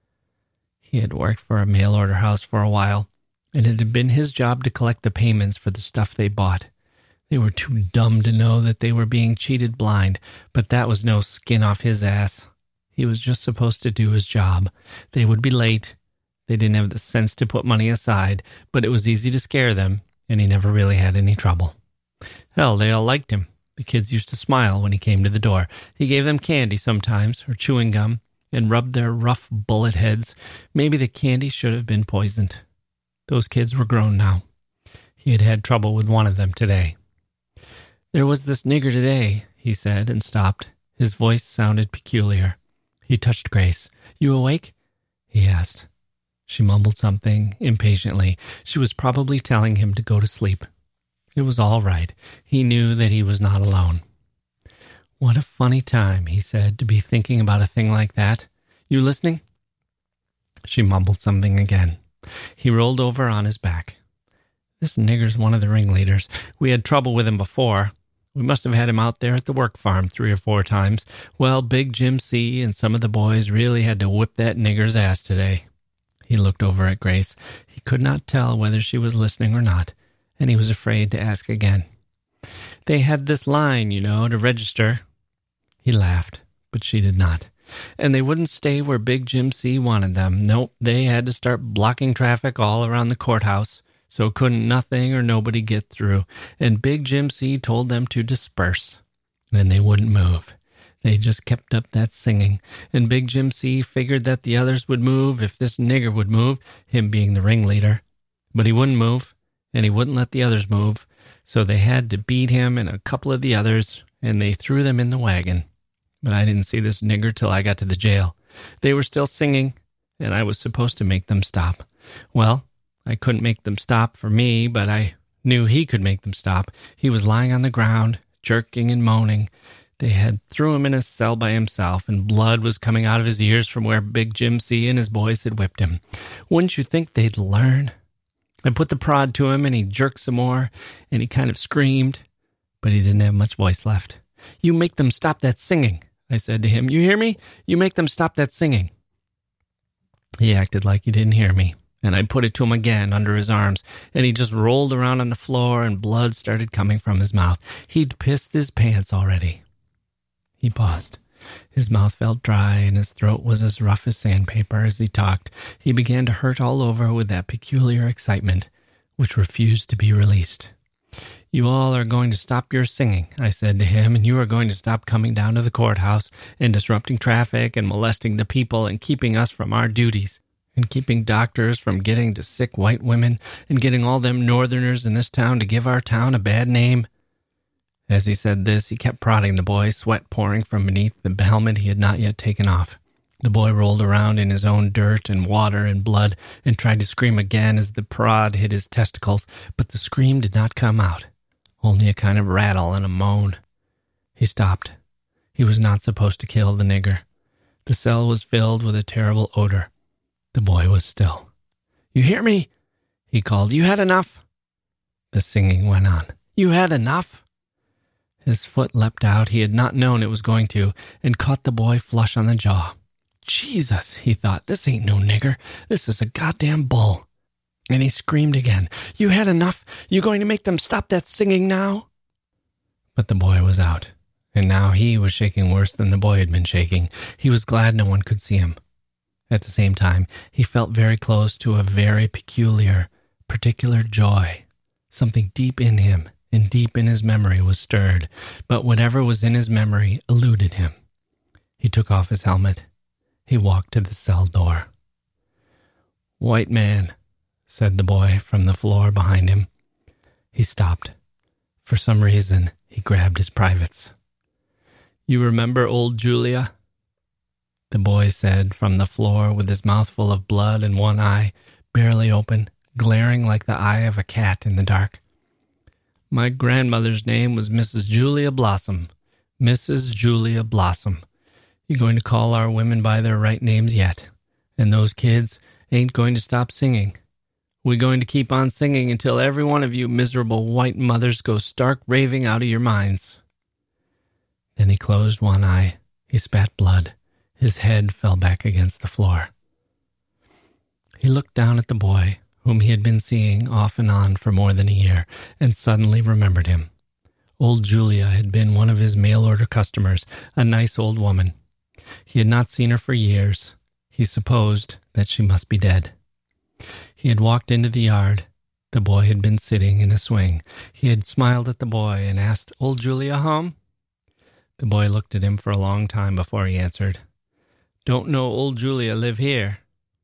He had worked for a mail-order house for a while, and it had been his job to collect the payments for the stuff they bought. They were too dumb to know that they were being cheated blind, but that was no skin off his ass. He was just supposed to do his job. They would be late. They didn't have the sense to put money aside, but it was easy to scare them, and he never really had any trouble. Hell, they all liked him. The kids used to smile when he came to the door. He gave them candy sometimes, or chewing gum, and rubbed their rough bullet heads. Maybe the candy should have been poisoned. Those kids were grown now. He had had trouble with one of them today. "There was this nigger today," he said, and stopped. His voice sounded peculiar. He touched Grace. "You awake?" he asked. She mumbled something impatiently. She was probably telling him to go to sleep. It was all right. He knew that he was not alone. "What a funny time," he said, "to be thinking about a thing like that. You listening?" She mumbled something again. He rolled over on his back. "This nigger's one of the ringleaders. We had trouble with him before. We must have had him out there at the work farm 3 or 4 times. Well, Big Jim C. and some of the boys really had to whip that nigger's ass today." He looked over at Grace. He could not tell whether she was listening or not, and he was afraid to ask again. "They had this line, to register." He laughed, but she did not. "And they wouldn't stay where Big Jim C. wanted them. Nope, they had to start blocking traffic all around the courthouse, so couldn't nothing or nobody get through. And Big Jim C. told them to disperse. And they wouldn't move. They just kept up that singing. And Big Jim C. figured that the others would move if this nigger would move, him being the ringleader. But he wouldn't move, and he wouldn't let the others move. So they had to beat him and a couple of the others, and they threw them in the wagon. But I didn't see this nigger till I got to the jail. They were still singing, and I was supposed to make them stop. Well, I couldn't make them stop for me, but I knew he could make them stop. He was lying on the ground, jerking and moaning. They had threw him in a cell by himself, and blood was coming out of his ears from where Big Jim C. and his boys had whipped him. Wouldn't you think they'd learn? I put the prod to him, and he jerked some more, and he kind of screamed, but he didn't have much voice left. "You make them stop that singing," I said to him. "You hear me? You make them stop that singing." He acted like he didn't hear me, and I put it to him again under his arms, and he just rolled around on the floor, and blood started coming from his mouth. He'd pissed his pants already. He paused. His mouth felt dry, and his throat was as rough as sandpaper as he talked. He began to hurt all over with that peculiar excitement, which refused to be released. "You all are going to stop your singing," I said to him, "and you are going to stop coming down to the courthouse and disrupting traffic and molesting the people and keeping us from our duties and keeping doctors from getting to sick white women and getting all them northerners in this town to give our town a bad name." As he said this, he kept prodding the boy, sweat pouring from beneath the helmet he had not yet taken off. The boy rolled around in his own dirt and water and blood and tried to scream again as the prod hit his testicles, but the scream did not come out, only a kind of rattle and a moan. He stopped. He was not supposed to kill the nigger. The cell was filled with a terrible odor. The boy was still. "You hear me?" he called. "You had enough?" The singing went on. "You had enough?" His foot leapt out. He had not known it was going to, and caught the boy flush on the jaw. "Jesus," he thought, "this ain't no nigger. This is a goddamn bull." And he screamed again. "You had enough? You going to make them stop that singing now?" But the boy was out, and now he was shaking worse than the boy had been shaking. He was glad no one could see him. At the same time, he felt very close to a very peculiar, particular joy. Something deep in him and deep in his memory was stirred, but whatever was in his memory eluded him. He took off his helmet. He walked to the cell door. "White man," said the boy from the floor behind him. He stopped. For some reason, he grabbed his privates. "You remember old Julia?" The boy said from the floor with his mouth full of blood and one eye, barely open, glaring like the eye of a cat in the dark. My grandmother's name was Mrs. Julia Blossom. Mrs. Julia Blossom. You're going to call our women by their right names yet. And those kids ain't going to stop singing. We're going to keep on singing until every one of you miserable white mothers goes stark raving out of your minds. Then he closed one eye. He spat blood. His head fell back against the floor. He looked down at the boy, whom he had been seeing off and on for more than a year, and suddenly remembered him. Old Julia had been one of his mail-order customers, a nice old woman. He had not seen her for years. He supposed that she must be dead. He had walked into the yard. The boy had been sitting in a swing. He had smiled at the boy and asked, "Old Julia home?" The boy looked at him for a long time before he answered, "Don't know old Julia live here."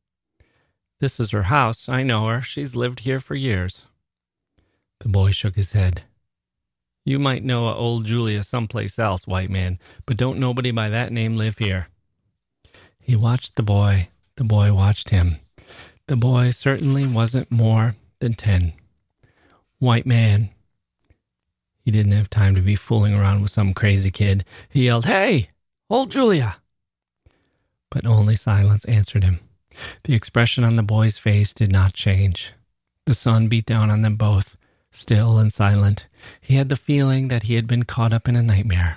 "This is her house. I know her. She's lived here for years." The boy shook his head. "You might know a old Julia someplace else, white man, but don't nobody by that name live here." He watched the boy. The boy watched him. The boy certainly wasn't more than 10. "White man." He didn't have time to be fooling around with some crazy kid. He yelled, "Hey, old Julia!" But only silence answered him. The expression on the boy's face did not change. The sun beat down on them both, still and silent. He had the feeling that he had been caught up in a nightmare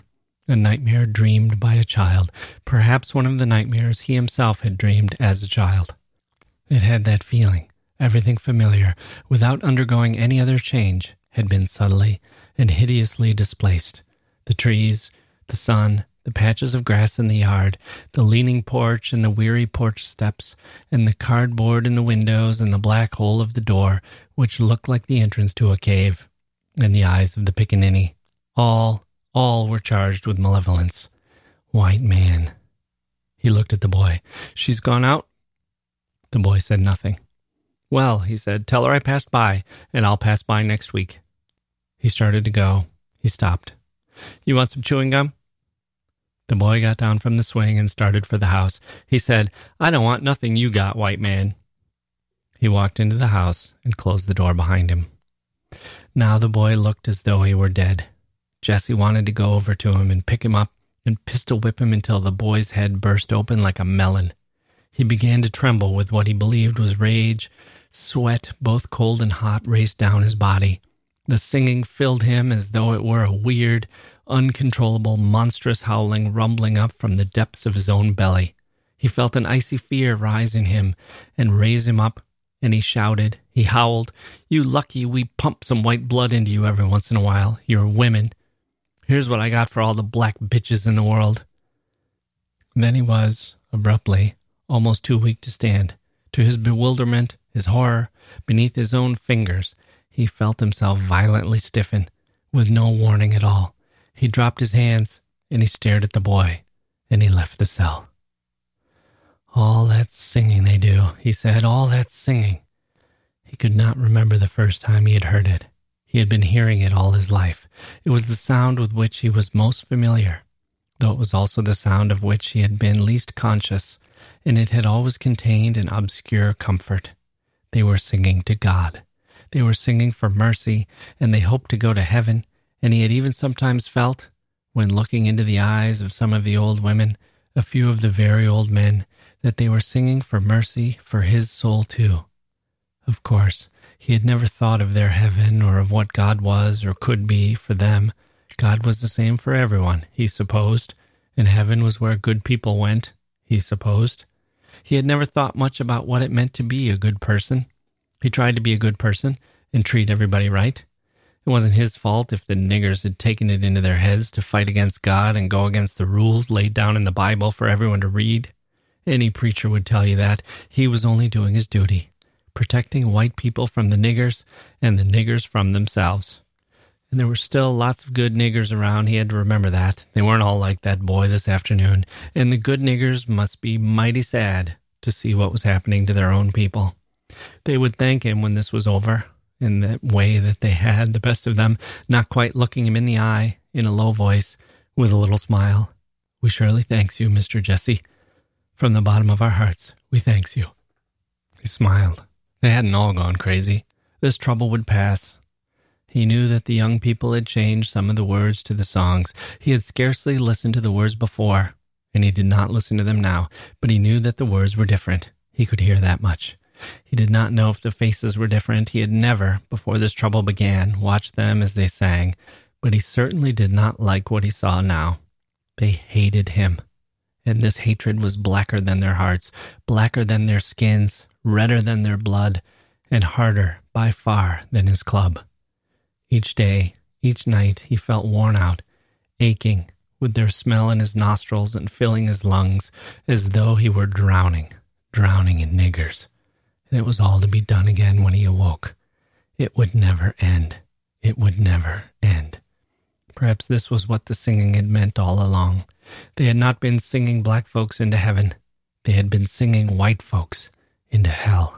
dreamed by a child, perhaps one of the nightmares he himself had dreamed as a child. It had that feeling, everything familiar, without undergoing any other change, had been subtly and hideously displaced. The trees, the sun, the patches of grass in the yard, the leaning porch and the weary porch steps, and the cardboard in the windows and the black hole of the door, which looked like the entrance to a cave, and the eyes of the pickaninny. All were charged with malevolence. White man. He looked at the boy. "She's gone out?" The boy said nothing. "Well," he said, "tell her I passed by, and I'll pass by next week." He started to go. He stopped. "You want some chewing gum?" The boy got down from the swing and started for the house. He said, "I don't want nothing you got, white man." He walked into the house and closed the door behind him. Now the boy looked as though he were dead. Jesse wanted to go over to him and pick him up and pistol whip him until the boy's head burst open like a melon. He began to tremble with what he believed was rage. Sweat, both cold and hot, raced down his body. The singing filled him as though it were a weird, uncontrollable, monstrous howling rumbling up from the depths of his own belly. He felt an icy fear rise in him and raise him up, and he shouted, he howled, "You lucky we pump some white blood into you every once in a while. You're women. Here's what I got for all the black bitches in the world." Then he was, abruptly, almost too weak to stand. To his bewilderment, his horror, beneath his own fingers, he felt himself violently stiffen, with no warning at all. He dropped his hands, and he stared at the boy, and he left the cell. "All that singing they do," he said, "all that singing." He could not remember the first time he had heard it. He had been hearing it all his life. It was the sound with which he was most familiar, though it was also the sound of which he had been least conscious, and it had always contained an obscure comfort. They were singing to God. They were singing for mercy, and they hoped to go to heaven, and he had even sometimes felt, when looking into the eyes of some of the old women, a few of the very old men, that they were singing for mercy for his soul too. Of course, he had never thought of their heaven or of what God was or could be for them. God was the same for everyone, he supposed, and heaven was where good people went, he supposed. He had never thought much about what it meant to be a good person. He tried to be a good person and treat everybody right. It wasn't his fault if the niggers had taken it into their heads to fight against God and go against the rules laid down in the Bible for everyone to read. Any preacher would tell you that. He was only doing his duty, protecting white people from the niggers and the niggers from themselves. And there were still lots of good niggers around. He had to remember that. They weren't all like that boy this afternoon. And the good niggers must be mighty sad to see what was happening to their own people. They would thank him when this was over, in that way that they had, the best of them, not quite looking him in the eye, in a low voice, with a little smile. "We surely thanks you, Mr. Jesse. From the bottom of our hearts, we thanks you." He smiled. They hadn't all gone crazy. This trouble would pass. He knew that the young people had changed some of the words to the songs. He had scarcely listened to the words before, and he did not listen to them now, but he knew that the words were different. He could hear that much. He did not know if the faces were different. He had never, before this trouble began, watched them as they sang, but he certainly did not like what he saw now. They hated him, and this hatred was blacker than their hearts, blacker than their skins, redder than their blood, and harder, by far, than his club. Each day, each night, he felt worn out, aching, with their smell in his nostrils and filling his lungs, as though he were drowning in niggers. And it was all to be done again when he awoke. It would never end. It would never end. Perhaps this was what the singing had meant all along. They had not been singing black folks into heaven. They had been singing white folks into hell.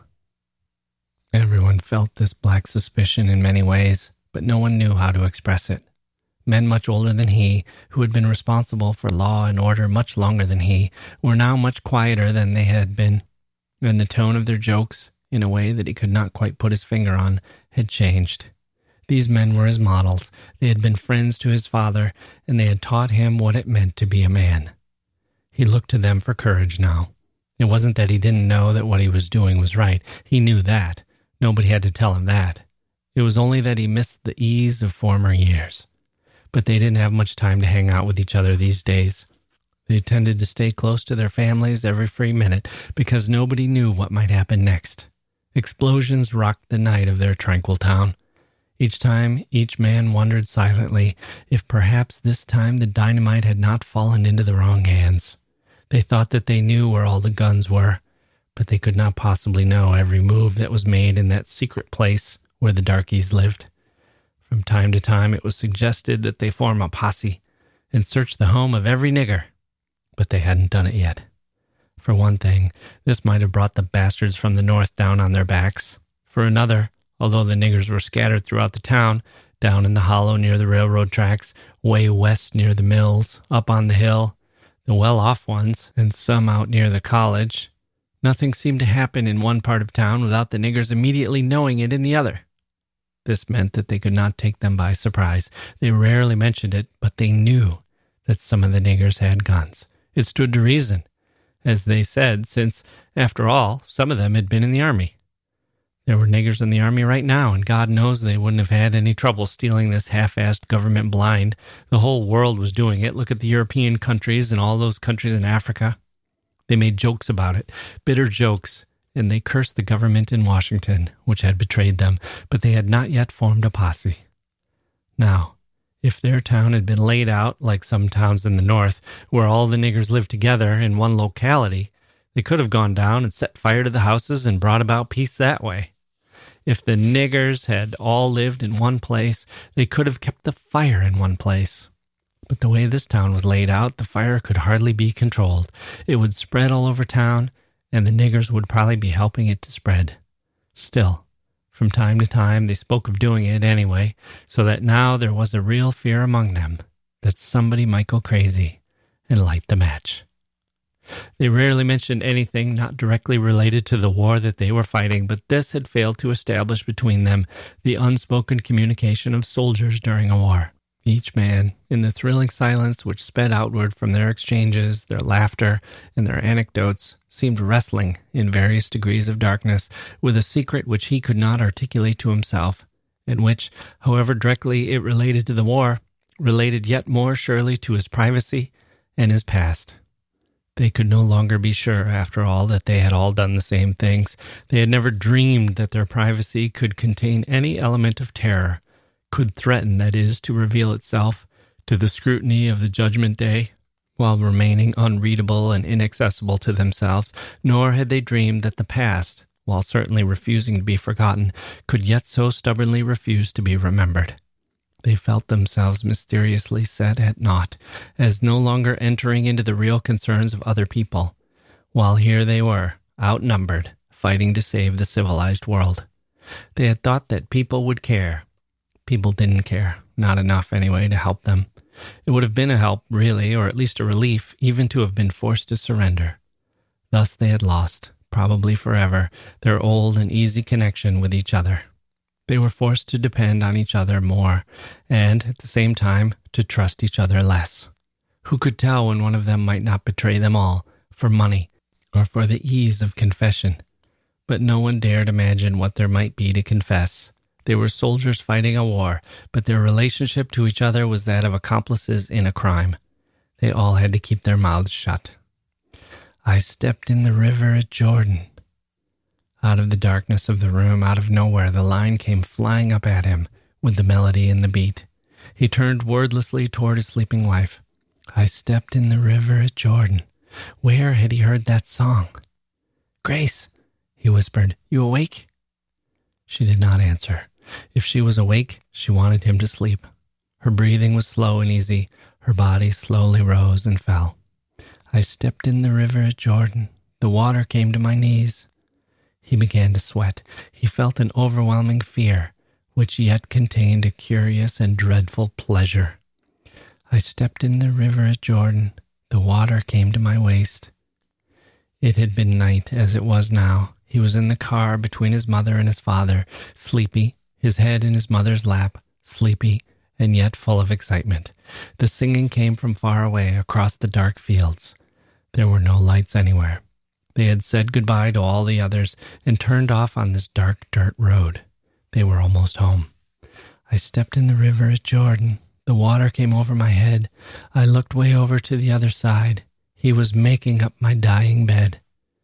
Everyone felt this black suspicion in many ways, but no one knew how to express it. Men much older than he, who had been responsible for law and order much longer than he, were now much quieter than they had been, and the tone of their jokes, in a way that he could not quite put his finger on, had changed. These men were his models. They had been friends to his father, and they had taught him what it meant to be a man. He looked to them for courage now. It wasn't that he didn't know that what he was doing was right. He knew that. Nobody had to tell him that. It was only that he missed the ease of former years. But they didn't have much time to hang out with each other these days. They tended to stay close to their families every free minute because nobody knew what might happen next. Explosions rocked the night of their tranquil town. Each time, each man wondered silently if perhaps this time the dynamite had not fallen into the wrong hands. They thought that they knew where all the guns were, but they could not possibly know every move that was made in that secret place where the darkies lived. From time to time, it was suggested that they form a posse and search the home of every nigger, but they hadn't done it yet. For one thing, this might have brought the bastards from the north down on their backs. For another, although the niggers were scattered throughout the town, down in the hollow near the railroad tracks, way west near the mills, up on the hill, the well-off ones, and some out near the college, nothing seemed to happen in one part of town without the niggers immediately knowing it in the other. This meant that they could not take them by surprise. They rarely mentioned it, but they knew that some of the niggers had guns. It stood to reason, as they said, since, after all, some of them had been in the army. There were niggers in the army right now, and God knows they wouldn't have had any trouble stealing this half-assed government blind. The whole world was doing it. Look at the European countries and all those countries in Africa. They made jokes about it, bitter jokes, and they cursed the government in Washington, which had betrayed them, but they had not yet formed a posse. Now, if their town had been laid out like some towns in the north, where all the niggers lived together in one locality, they could have gone down and set fire to the houses and brought about peace that way. If the niggers had all lived in one place, they could have kept the fire in one place. But the way this town was laid out, the fire could hardly be controlled. It would spread all over town, and the niggers would probably be helping it to spread. Still, from time to time, they spoke of doing it anyway, so that now there was a real fear among them that somebody might go crazy and light the match. They rarely mentioned anything not directly related to the war that they were fighting, but this had failed to establish between them the unspoken communication of soldiers during a war. Each man, in the thrilling silence which sped outward from their exchanges, their laughter, and their anecdotes, seemed wrestling in various degrees of darkness with a secret which he could not articulate to himself, and which, however directly it related to the war, related yet more surely to his privacy and his past. They could no longer be sure, after all, that they had all done the same things. They had never dreamed that their privacy could contain any element of terror, could threaten, that is, to reveal itself to the scrutiny of the judgment day, while remaining unreadable and inaccessible to themselves, nor had they dreamed that the past, while certainly refusing to be forgotten, could yet so stubbornly refuse to be remembered. They felt themselves mysteriously set at naught, as no longer entering into the real concerns of other people, while here they were, outnumbered, fighting to save the civilized world. They had thought that people would care. People didn't care, not enough anyway, to help them. It would have been a help, really, or at least a relief, even to have been forced to surrender. Thus they had lost, probably forever, their old and easy connection with each other. They were forced to depend on each other more, and, at the same time, to trust each other less. Who could tell when one of them might not betray them all, for money, or for the ease of confession? But no one dared imagine what there might be to confess. They were soldiers fighting a war, but their relationship to each other was that of accomplices in a crime. They all had to keep their mouths shut. I stepped in the river at Jordan. Out of the darkness of the room, out of nowhere, the line came flying up at him, with the melody and the beat. He turned wordlessly toward his sleeping wife. I stepped in the river at Jordan. Where had he heard that song? Grace, he whispered, you awake? She did not answer. If she was awake, she wanted him to sleep. Her breathing was slow and easy. Her body slowly rose and fell. I stepped in the river at Jordan. The water came to my knees. He began to sweat. He felt an overwhelming fear, which yet contained a curious and dreadful pleasure. I stepped in the river at Jordan. The water came to my waist. It had been night, as it was now. He was in the car between his mother and his father, sleepy, his head in his mother's lap, sleepy, and yet full of excitement. The singing came from far away across the dark fields. There were no lights anywhere. They had said goodbye to all the others and turned off on this dark dirt road. They were almost home. I stepped in the river at Jordan. The water came over my head. I looked way over to the other side. He was making up my dying bed.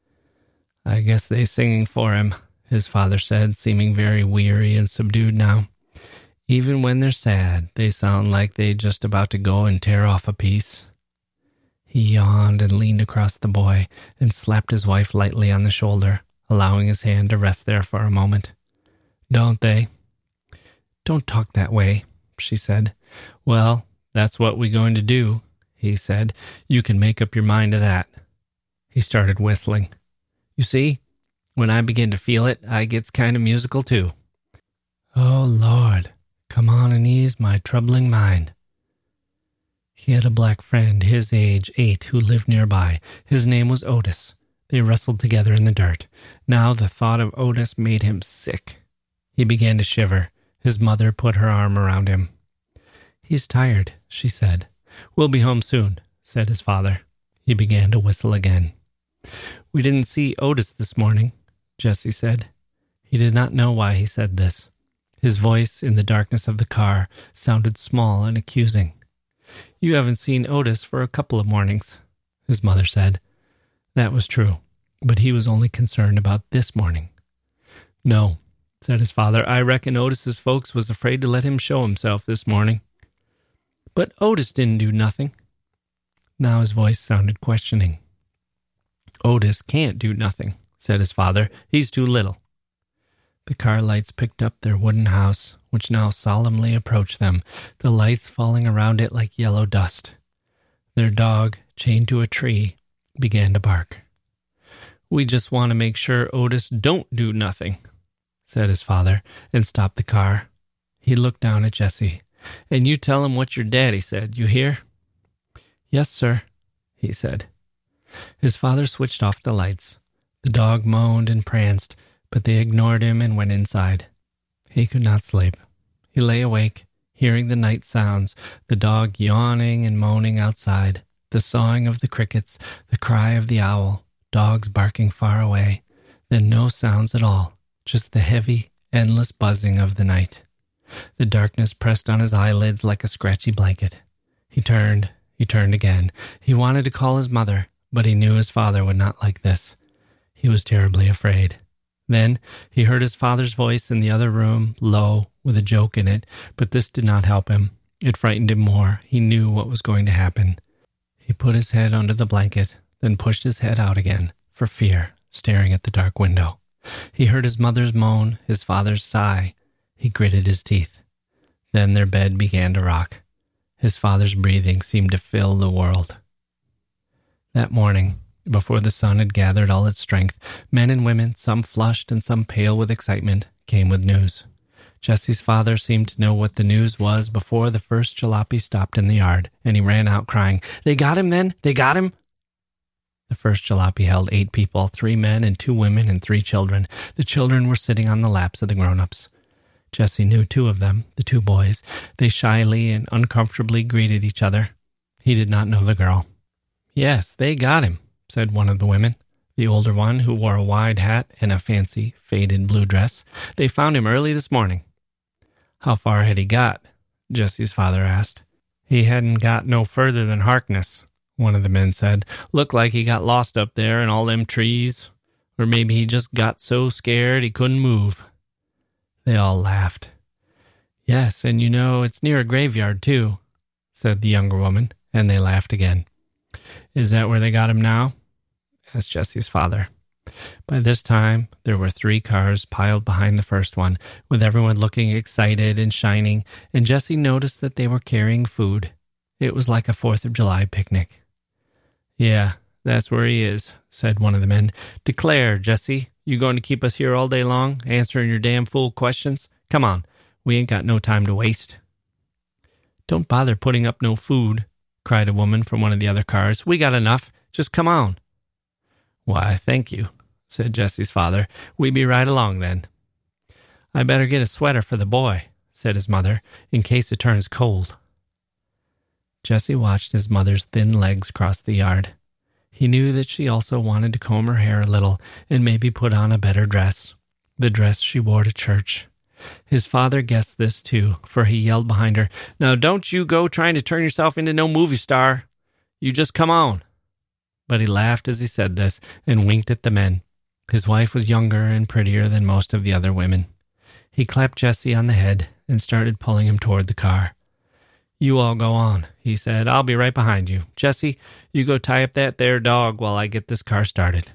I guess they singing for him, his father said, seeming very weary and subdued now. Even when they're sad, they sound like they just about to go and tear off a piece. He yawned and leaned across the boy and slapped his wife lightly on the shoulder, allowing his hand to rest there for a moment. Don't they? Don't talk that way, she said. Well, that's what we're going to do, he said. You can make up your mind to that. He started whistling. You see, when I begin to feel it, I gets kind of musical too. Oh, Lord, come on and ease my troubling mind. He had a black friend, his age, 8, who lived nearby. His name was Otis. They wrestled together in the dirt. Now the thought of Otis made him sick. He began to shiver. His mother put her arm around him. He's tired, she said. We'll be home soon, said his father. He began to whistle again. We didn't see Otis this morning, Jesse said. He did not know why he said this. His voice in the darkness of the car sounded small and accusing. You haven't seen Otis for a couple of mornings, his mother said. That was true, but he was only concerned about this morning. No, said his father. I reckon Otis's folks was afraid to let him show himself this morning. But Otis didn't do nothing. Now his voice sounded questioning. Otis can't do nothing, said his father. He's too little. The car lights picked up their wooden house, which now solemnly approached them, the lights falling around it like yellow dust. Their dog, chained to a tree, began to bark. We just want to make sure Otis don't do nothing, said his father, and stopped the car. He looked down at Jesse. And you tell him what your daddy said, you hear? Yes, sir, he said. His father switched off the lights. The dog moaned and pranced, but they ignored him and went inside. He could not sleep. He lay awake, hearing the night sounds, the dog yawning and moaning outside, the sawing of the crickets, the cry of the owl, dogs barking far away, then no sounds at all, just the heavy, endless buzzing of the night. The darkness pressed on his eyelids like a scratchy blanket. He turned again. He wanted to call his mother, but he knew his father would not like this. He was terribly afraid. Then he heard his father's voice in the other room, low, with a joke in it, but this did not help him. It frightened him more. He knew what was going to happen. He put his head under the blanket, then pushed his head out again, for fear, staring at the dark window. He heard his mother's moan, his father's sigh. He gritted his teeth. Then their bed began to rock. His father's breathing seemed to fill the world. That morning, before the sun had gathered all its strength, men and women, some flushed and some pale with excitement, came with news. Jesse's father seemed to know what the news was before the first jalopy stopped in the yard, and he ran out crying, "They got him then? They got him?" The first jalopy held 8 people, 3 men and 2 women and 3 children. The children were sitting on the laps of the grown-ups. Jesse knew 2 of them, the 2 boys. They shyly and uncomfortably greeted each other. He did not know the girl. "Yes, they got him," said one of the women, the older one, who wore a wide hat and a fancy, faded blue dress. "They found him early this morning." "How far had he got?" Jesse's father asked. "He hadn't got no further than Harkness," one of the men said. "Looked like he got lost up there in all them trees. Or maybe he just got so scared he couldn't move." They all laughed. "Yes, and you know, it's near a graveyard, too," said the younger woman, and they laughed again. "Is that where they got him now?" asked Jesse's father. By this time, there were 3 cars piled behind the first one, with everyone looking excited and shining, and Jesse noticed that they were carrying food. It was like a 4th of July picnic. "Yeah, that's where he is," said one of the men. "Declare, Jesse, you going to keep us here all day long, answering your damn fool questions? Come on, we ain't got no time to waste." "Don't bother putting up no food," cried a woman from one of the other cars. "We got enough. Just come on." "Why, thank you," said Jesse's father. "We be right along then." "I better get a sweater for the boy," said his mother, "in case it turns cold." Jesse watched his mother's thin legs cross the yard. He knew that she also wanted to comb her hair a little and maybe put on a better dress, the dress she wore to church. His father guessed this too, for he yelled behind her, "Now don't you go trying to turn yourself into no movie star. You just come on." But he laughed as he said this and winked at the men. His wife was younger and prettier than most of the other women. He clapped Jesse on the head and started pulling him toward the car. "You all go on," he said. "I'll be right behind you. Jesse, you go tie up that there dog while I get this car started."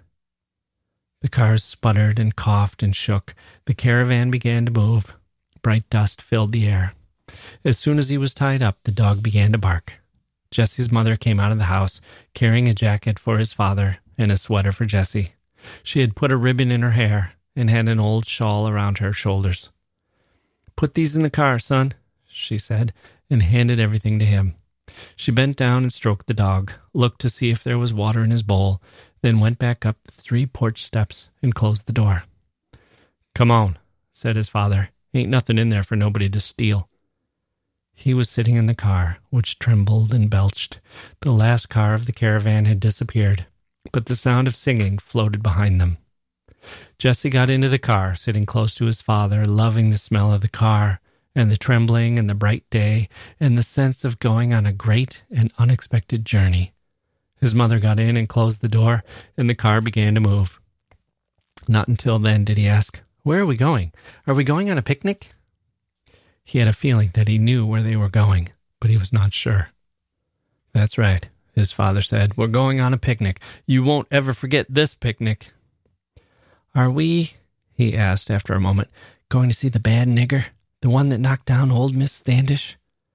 The cars sputtered and coughed and shook. The caravan began to move. Bright dust filled the air. As soon as he was tied up, the dog began to bark. Jesse's mother came out of the house, carrying a jacket for his father and a sweater for Jesse. She had put a ribbon in her hair and had an old shawl around her shoulders. "Put these in the car, son," she said, and handed everything to him. She bent down and stroked the dog, looked to see if there was water in his bowl, then went back up the 3 porch steps and closed the door. "Come on," said his father. "Ain't nothing in there for nobody to steal." He was sitting in the car, which trembled and belched. The last car of the caravan had disappeared, but the sound of singing floated behind them. Jesse got into the car, sitting close to his father, loving the smell of the car, and the trembling and the bright day, and the sense of going on a great and unexpected journey. His mother got in and closed the door, and the car began to move. Not until then did he ask, "Where are we going? Are we going on a picnic?" He had a feeling that he knew where they were going, but he was not sure. "That's right," his father said. "We're going on a picnic. You won't ever forget this picnic." "Are we," he asked after a moment, "going to see the bad nigger? The one that knocked down old Miss Standish?"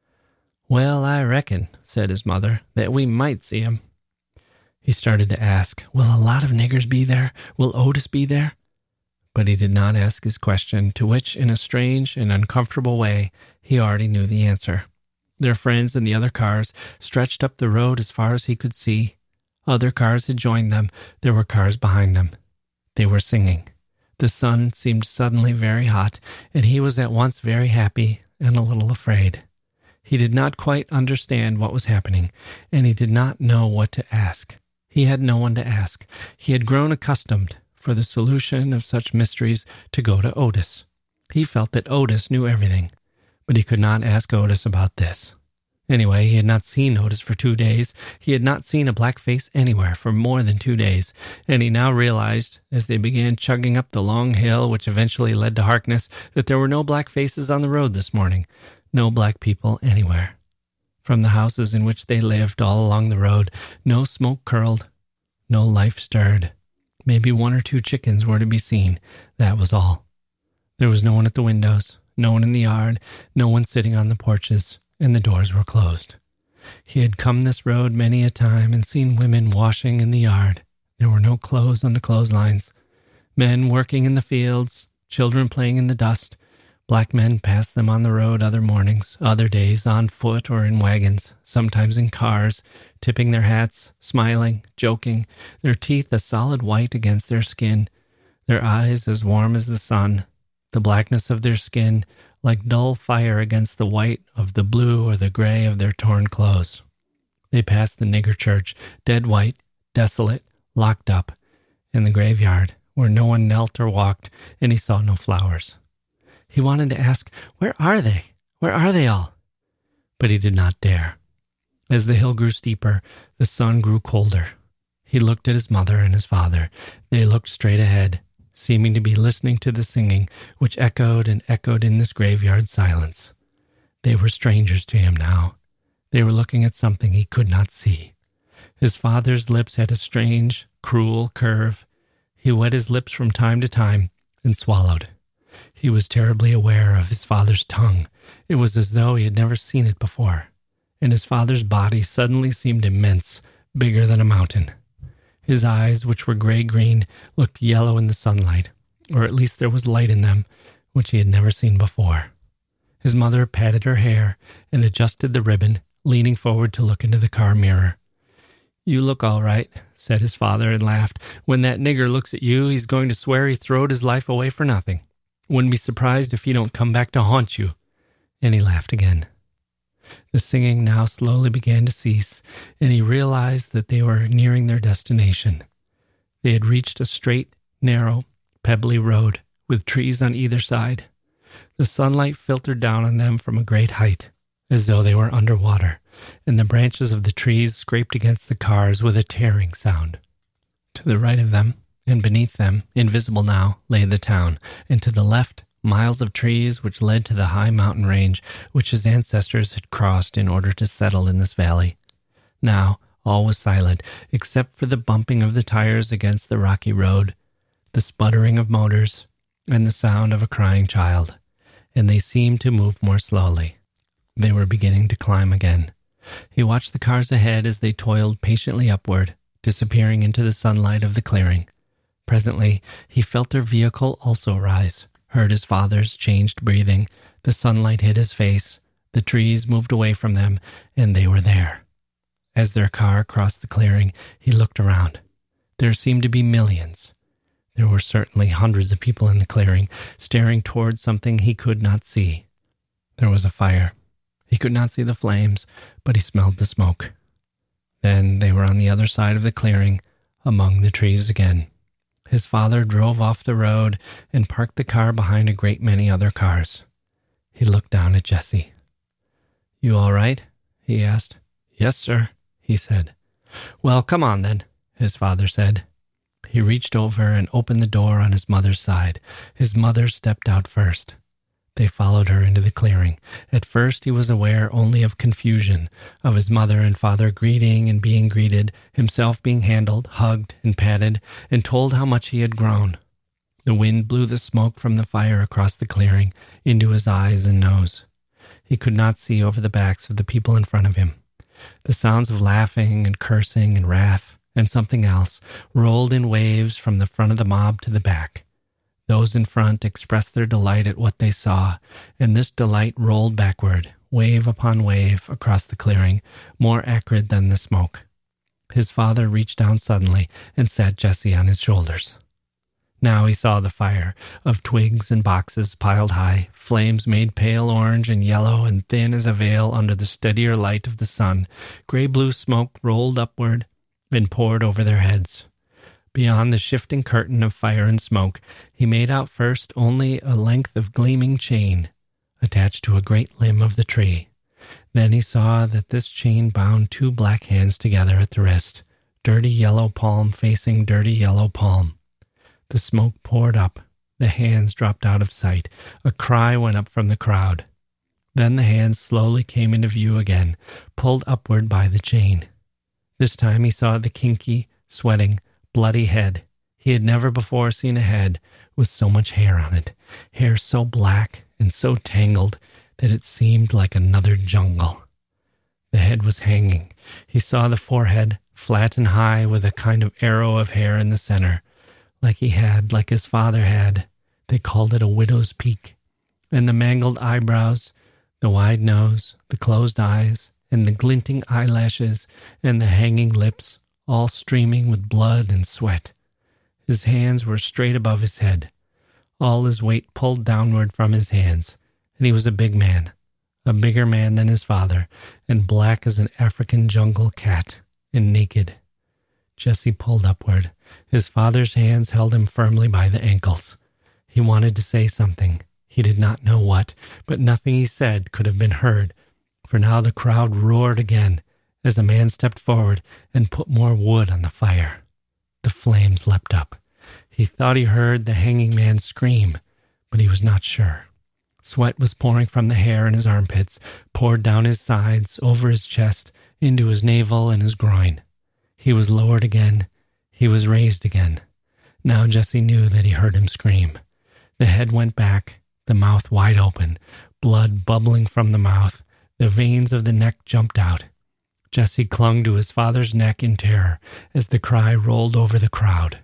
"Well, I reckon," said his mother, "that we might see him." He started to ask, "Will a lot of niggers be there? Will Otis be there?" But he did not ask his question, to which, in a strange and uncomfortable way, he already knew the answer. Their friends in the other cars stretched up the road as far as he could see. Other cars had joined them. There were cars behind them. They were singing. The sun seemed suddenly very hot, and he was at once very happy and a little afraid. He did not quite understand what was happening, and he did not know what to ask. He had no one to ask. He had grown accustomed, for the solution of such mysteries, to go to Otis. He felt that Otis knew everything, but he could not ask Otis about this. Anyway, he had not seen Otis for 2 days. He had not seen a black face anywhere for more than 2 days, and he now realized, as they began chugging up the long hill which eventually led to Harkness, that there were no black faces on the road this morning, no black people anywhere. From the houses in which they lived all along the road, no smoke curled, no life stirred. Maybe 1 or 2 chickens were to be seen. That was all. There was no one at the windows, no one in the yard, no one sitting on the porches, and the doors were closed. He had come this road many a time and seen women washing in the yard. There were no clothes on the clotheslines. Men working in the fields, children playing in the dust, Black men passed them on the road other mornings, other days on foot or in wagons, sometimes in cars, tipping their hats, smiling, joking, their teeth a solid white against their skin, their eyes as warm as the sun, the blackness of their skin like dull fire against the white of the blue or the gray of their torn clothes. They passed the nigger church, dead white, desolate, locked up, in the graveyard, where no one knelt or walked, and he saw no flowers. He wanted to ask, "Where are they? Where are they all?" But he did not dare. As the hill grew steeper, the sun grew colder. He looked at his mother and his father. They looked straight ahead, seeming to be listening to the singing, which echoed and echoed in this graveyard silence. They were strangers to him now. They were looking at something he could not see. His father's lips had a strange, cruel curve. He wet his lips from time to time and swallowed. He was terribly aware of his father's tongue. It was as though he had never seen it before. And his father's body suddenly seemed immense, bigger than a mountain. His eyes, which were gray-green, looked yellow in the sunlight, or at least there was light in them, which he had never seen before. His mother patted her hair and adjusted the ribbon, leaning forward to look into the car mirror. "You look all right," said his father, and laughed. "When that nigger looks at you, he's going to swear he throwed his life away for nothing. Wouldn't be surprised if he don't come back to haunt you." And he laughed again. The singing now slowly began to cease, and he realized that they were nearing their destination. They had reached a straight, narrow, pebbly road, with trees on either side. The sunlight filtered down on them from a great height, as though they were underwater, and the branches of the trees scraped against the cars with a tearing sound. To the right of them, and beneath them, invisible now, lay the town, and to the left, miles of trees which led to the high mountain range which his ancestors had crossed in order to settle in this valley. Now all was silent, except for the bumping of the tires against the rocky road, the sputtering of motors, and the sound of a crying child, and they seemed to move more slowly. They were beginning to climb again. He watched the cars ahead as they toiled patiently upward, disappearing into the sunlight of the clearing. Presently, he felt their vehicle also rise, heard his father's changed breathing, the sunlight hid his face, the trees moved away from them, and they were there. As their car crossed the clearing, he looked around. There seemed to be millions. There were certainly hundreds of people in the clearing, staring toward something he could not see. There was a fire. He could not see the flames, but he smelled the smoke. Then they were on the other side of the clearing, among the trees again. His father drove off the road and parked the car behind a great many other cars. He looked down at Jesse. "You all right?" he asked. "Yes, sir," he said. "Well, come on then," his father said. He reached over and opened the door on his mother's side. His mother stepped out first. They followed her into the clearing. At first he was aware only of confusion, of his mother and father greeting and being greeted, himself being handled, hugged, and patted, and told how much he had grown. The wind blew the smoke from the fire across the clearing, into his eyes and nose. He could not see over the backs of the people in front of him. The sounds of laughing and cursing and wrath, and something else, rolled in waves from the front of the mob to the back. Those in front expressed their delight at what they saw, and this delight rolled backward, wave upon wave, across the clearing, more acrid than the smoke. His father reached down suddenly and sat Jesse on his shoulders. Now he saw the fire, of twigs and boxes piled high, flames made pale orange and yellow and thin as a veil under the steadier light of the sun. Gray-blue smoke rolled upward and poured over their heads. Beyond the shifting curtain of fire and smoke, he made out first only a length of gleaming chain attached to a great limb of the tree. Then he saw that this chain bound two black hands together at the wrist, dirty yellow palm facing dirty yellow palm. The smoke poured up. The hands dropped out of sight. A cry went up from the crowd. Then the hands slowly came into view again, pulled upward by the chain. This time he saw the kinky, sweating, bloody head. He had never before seen a head with so much hair on it, hair so black and so tangled that it seemed like another jungle. The head was hanging. He saw the forehead, flat and high, with a kind of arrow of hair in the center, like his father had. They called it a widow's peak. and the mangled eyebrows, the wide nose, the closed eyes, and the glinting eyelashes, and the hanging lips, all streaming with blood and sweat. His hands were straight above his head, all his weight pulled downward from his hands, and he was a big man, a bigger man than his father, and black as an African jungle cat, and naked. Jesse pulled upward. His father's hands held him firmly by the ankles. He wanted to say something. He did not know what, but nothing he said could have been heard, for now the crowd roared again as a man stepped forward and put more wood on the fire. The flames leapt up. He thought he heard the hanging man scream, but he was not sure. Sweat was pouring from the hair in his armpits, poured down his sides, over his chest, into his navel and his groin. He was lowered again. He was raised again. Now Jesse knew that he heard him scream. The head went back, the mouth wide open, blood bubbling from the mouth. The veins of the neck jumped out. Jesse clung to his father's neck in terror as the cry rolled over the crowd.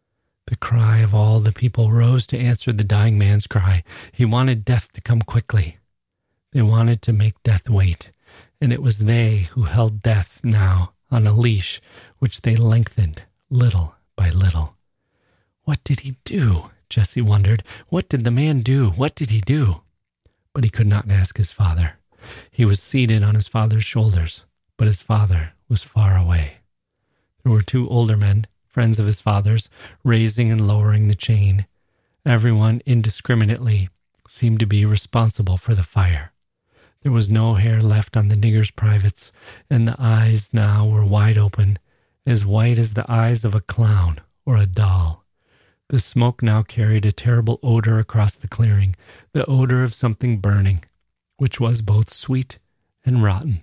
The cry of all the people rose to answer the dying man's cry. He wanted death to come quickly. They wanted to make death wait, and it was they who held death now on a leash which they lengthened little by little. What did he do? Jesse wondered. What did the man do? What did he do? But he could not ask his father. He was seated on his father's shoulders, but his father was far away. There were two older men, friends of his father's, raising and lowering the chain. Everyone indiscriminately seemed to be responsible for the fire. There was no hair left on the nigger's privates, and the eyes now were wide open, as white as the eyes of a clown or a doll. The smoke now carried a terrible odor across the clearing, the odor of something burning, which was both sweet and rotten.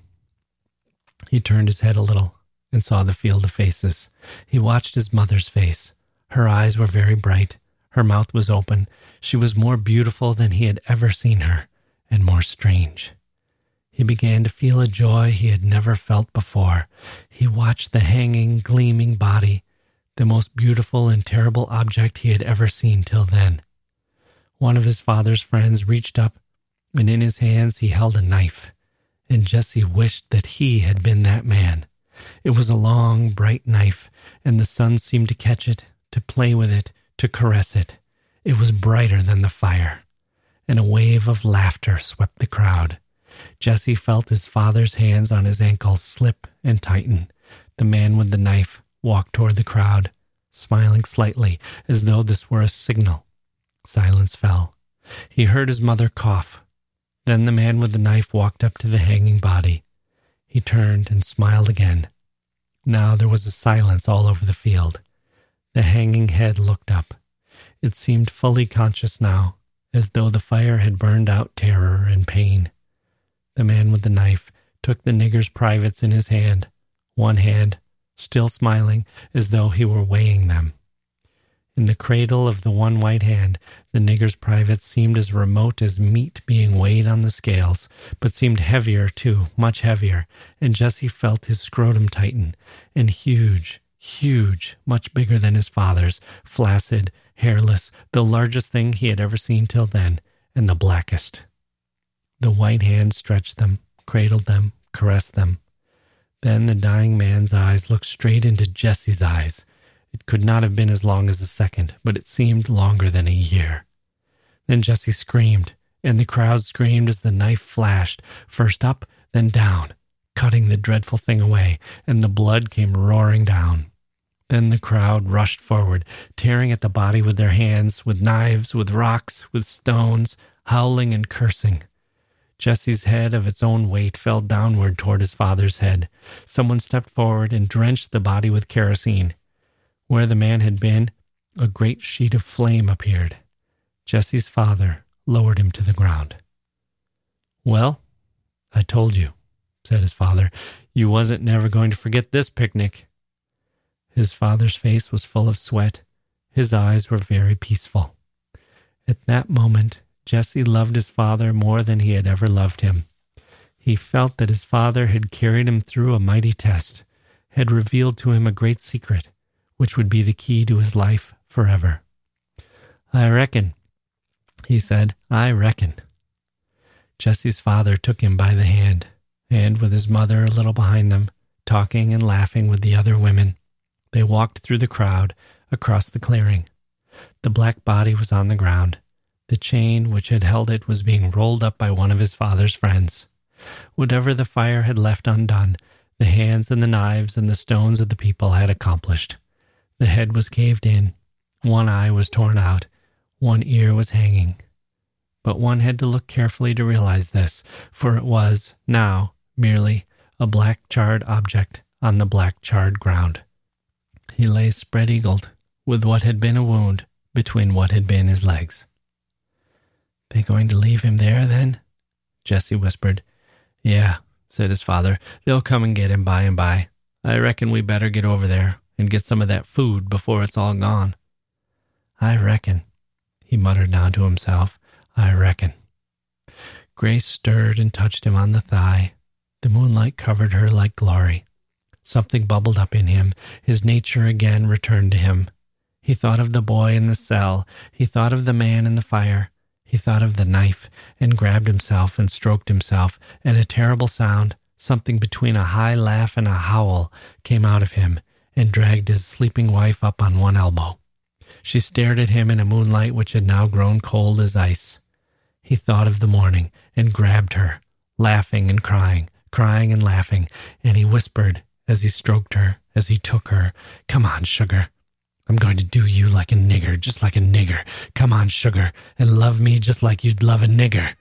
He turned his head a little and saw the field of faces. He watched his mother's face. Her eyes were very bright. Her mouth was open. She was more beautiful than he had ever seen her, and more strange. He began to feel a joy he had never felt before. He watched the hanging, gleaming body, the most beautiful and terrible object he had ever seen till then. One of his father's friends reached up, and in his hands he held a knife, and Jesse wished that he had been that man. It was a long, bright knife, and the sun seemed to catch it, to play with it, to caress it. It was brighter than the fire, and a wave of laughter swept the crowd. Jesse felt his father's hands on his ankles slip and tighten. The man with the knife walked toward the crowd, smiling slightly, as though this were a signal. Silence fell. He heard his mother cough. Then the man with the knife walked up to the hanging body. He turned and smiled again. Now there was a silence all over the field. The hanging head looked up. It seemed fully conscious now, as though the fire had burned out terror and pain. The man with the knife took the nigger's privates in his hand, one hand, still smiling, as though he were weighing them. In the cradle of the one white hand, the nigger's privates seemed as remote as meat being weighed on the scales, but seemed heavier too, much heavier, and Jesse felt his scrotum tighten, and huge, much bigger than his father's, flaccid, hairless, the largest thing he had ever seen till then, and the blackest. The white hand stretched them, cradled them, caressed them. Then the dying man's eyes looked straight into Jesse's eyes. It could not have been as long as a second, but it seemed longer than a year. Then Jesse screamed, and the crowd screamed as the knife flashed, first up, then down, cutting the dreadful thing away, and the blood came roaring down. Then the crowd rushed forward, tearing at the body with their hands, with knives, with rocks, with stones, howling and cursing. Jesse's head of its own weight fell downward toward his father's head. Someone stepped forward and drenched the body with kerosene. Where the man had been, a great sheet of flame appeared. Jesse's father lowered him to the ground. "Well, I told you," said his father. "You wasn't never going to forget this picnic." His father's face was full of sweat. His eyes were very peaceful. At that moment, Jesse loved his father more than he had ever loved him. He felt that his father had carried him through a mighty test, had revealed to him a great secret, which would be the key to his life forever. "I reckon," he said, "I reckon. Jesse's father took him by the hand, and with his mother a little behind them, talking and laughing with the other women, they walked through the crowd across the clearing. The black body was on the ground. The chain which had held it was being rolled up by one of his father's friends. Whatever the fire had left undone, the hands and the knives and the stones of the people had accomplished. The head was caved in, one eye was torn out, one ear was hanging. But one had to look carefully to realize this, for it was, now, merely a black charred object on the black charred ground. He lay spread-eagled, with what had been a wound between what had been his legs. "They going to leave him there, then?" Jesse whispered. "Yeah," said his father. "They'll come and get him by and by. I reckon we better get over there and get some of that food before it's all gone." "I reckon," he muttered down to himself. "I reckon." Grace stirred and touched him on the thigh. The moonlight covered her like glory. Something bubbled up in him. His nature again returned to him. He thought of the boy in the cell. He thought of the man in the fire. He thought of the knife, and grabbed himself and stroked himself, and a terrible sound, something between a high laugh and a howl, came out of him, and dragged his sleeping wife up on one elbow. She stared at him in a moonlight which had now grown cold as ice. He thought of the morning, and grabbed her, laughing and crying and laughing, and he whispered as he stroked her, as he took her, "Come on, sugar. I'm going to do you like a nigger, just like a nigger. Come on, sugar, and love me just like you'd love a nigger."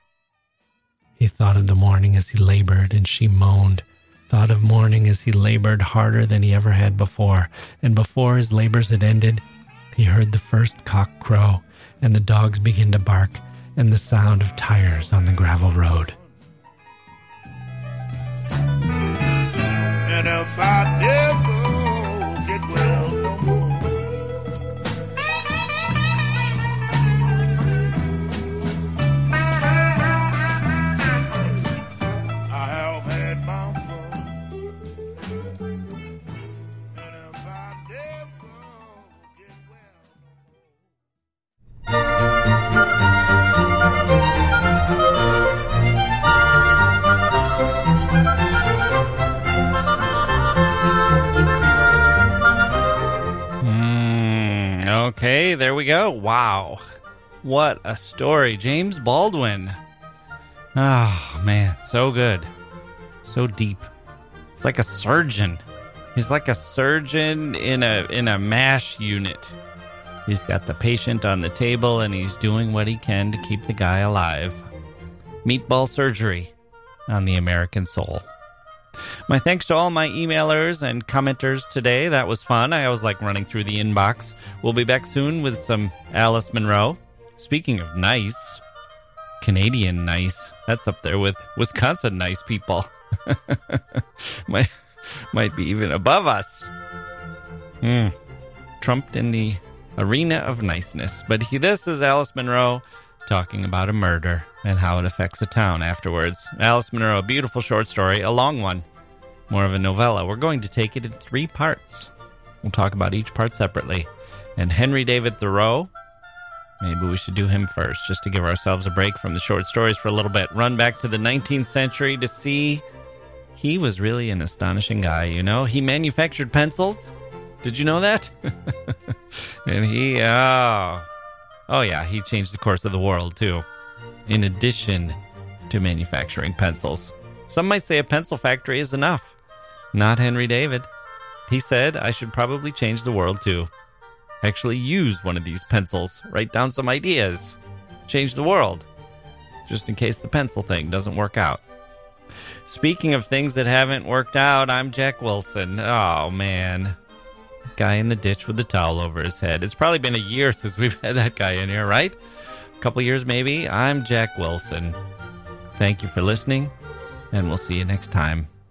He thought of the morning as he labored and she moaned, thought of morning as he labored harder than he ever had before, and before his labors had ended, he heard the first cock crow, and the dogs begin to bark, and the sound of tires on the gravel road. And if I never get well no more, I have had my fun. And if I never get Okay, there we go. Wow. What a story. James Baldwin. Oh, man, so good. So deep. It's like a surgeon. He's like a surgeon in a MASH unit. He's got the patient on the table and he's doing what he can to keep the guy alive. Meatball surgery on the American soul. My thanks to all my emailers and commenters today. That was fun. I always like running through the inbox. We'll be back soon with some Alice Munro. Speaking of nice, Canadian nice. That's up there with Wisconsin nice people. might be even above us. Trumped in the arena of niceness. But this is Alice Munro talking about a murder and how it affects a town afterwards. Alice Munro, a beautiful short story, a long one, more of a novella. We're going to take it in 3 parts. We'll talk about each part separately. And Henry David Thoreau, maybe we should do him first, just to give ourselves a break from the short stories for a little bit. Run back to the 19th century to see he was really an astonishing guy, you know? He manufactured pencils. Did you know that? And he changed the course of the world, too. In addition to manufacturing pencils. Some might say a pencil factory is enough. Not Henry David. He said, I should probably change the world, too. Actually use one of these pencils. Write down some ideas. Change the world. Just in case the pencil thing doesn't work out. Speaking of things that haven't worked out, I'm Jack Wilson. Oh, man. Guy in the ditch with the towel over his head. It's probably been a year since we've had that guy in here, right? A couple years maybe. I'm Jack Wilson. Thank you for listening, and we'll see you next time.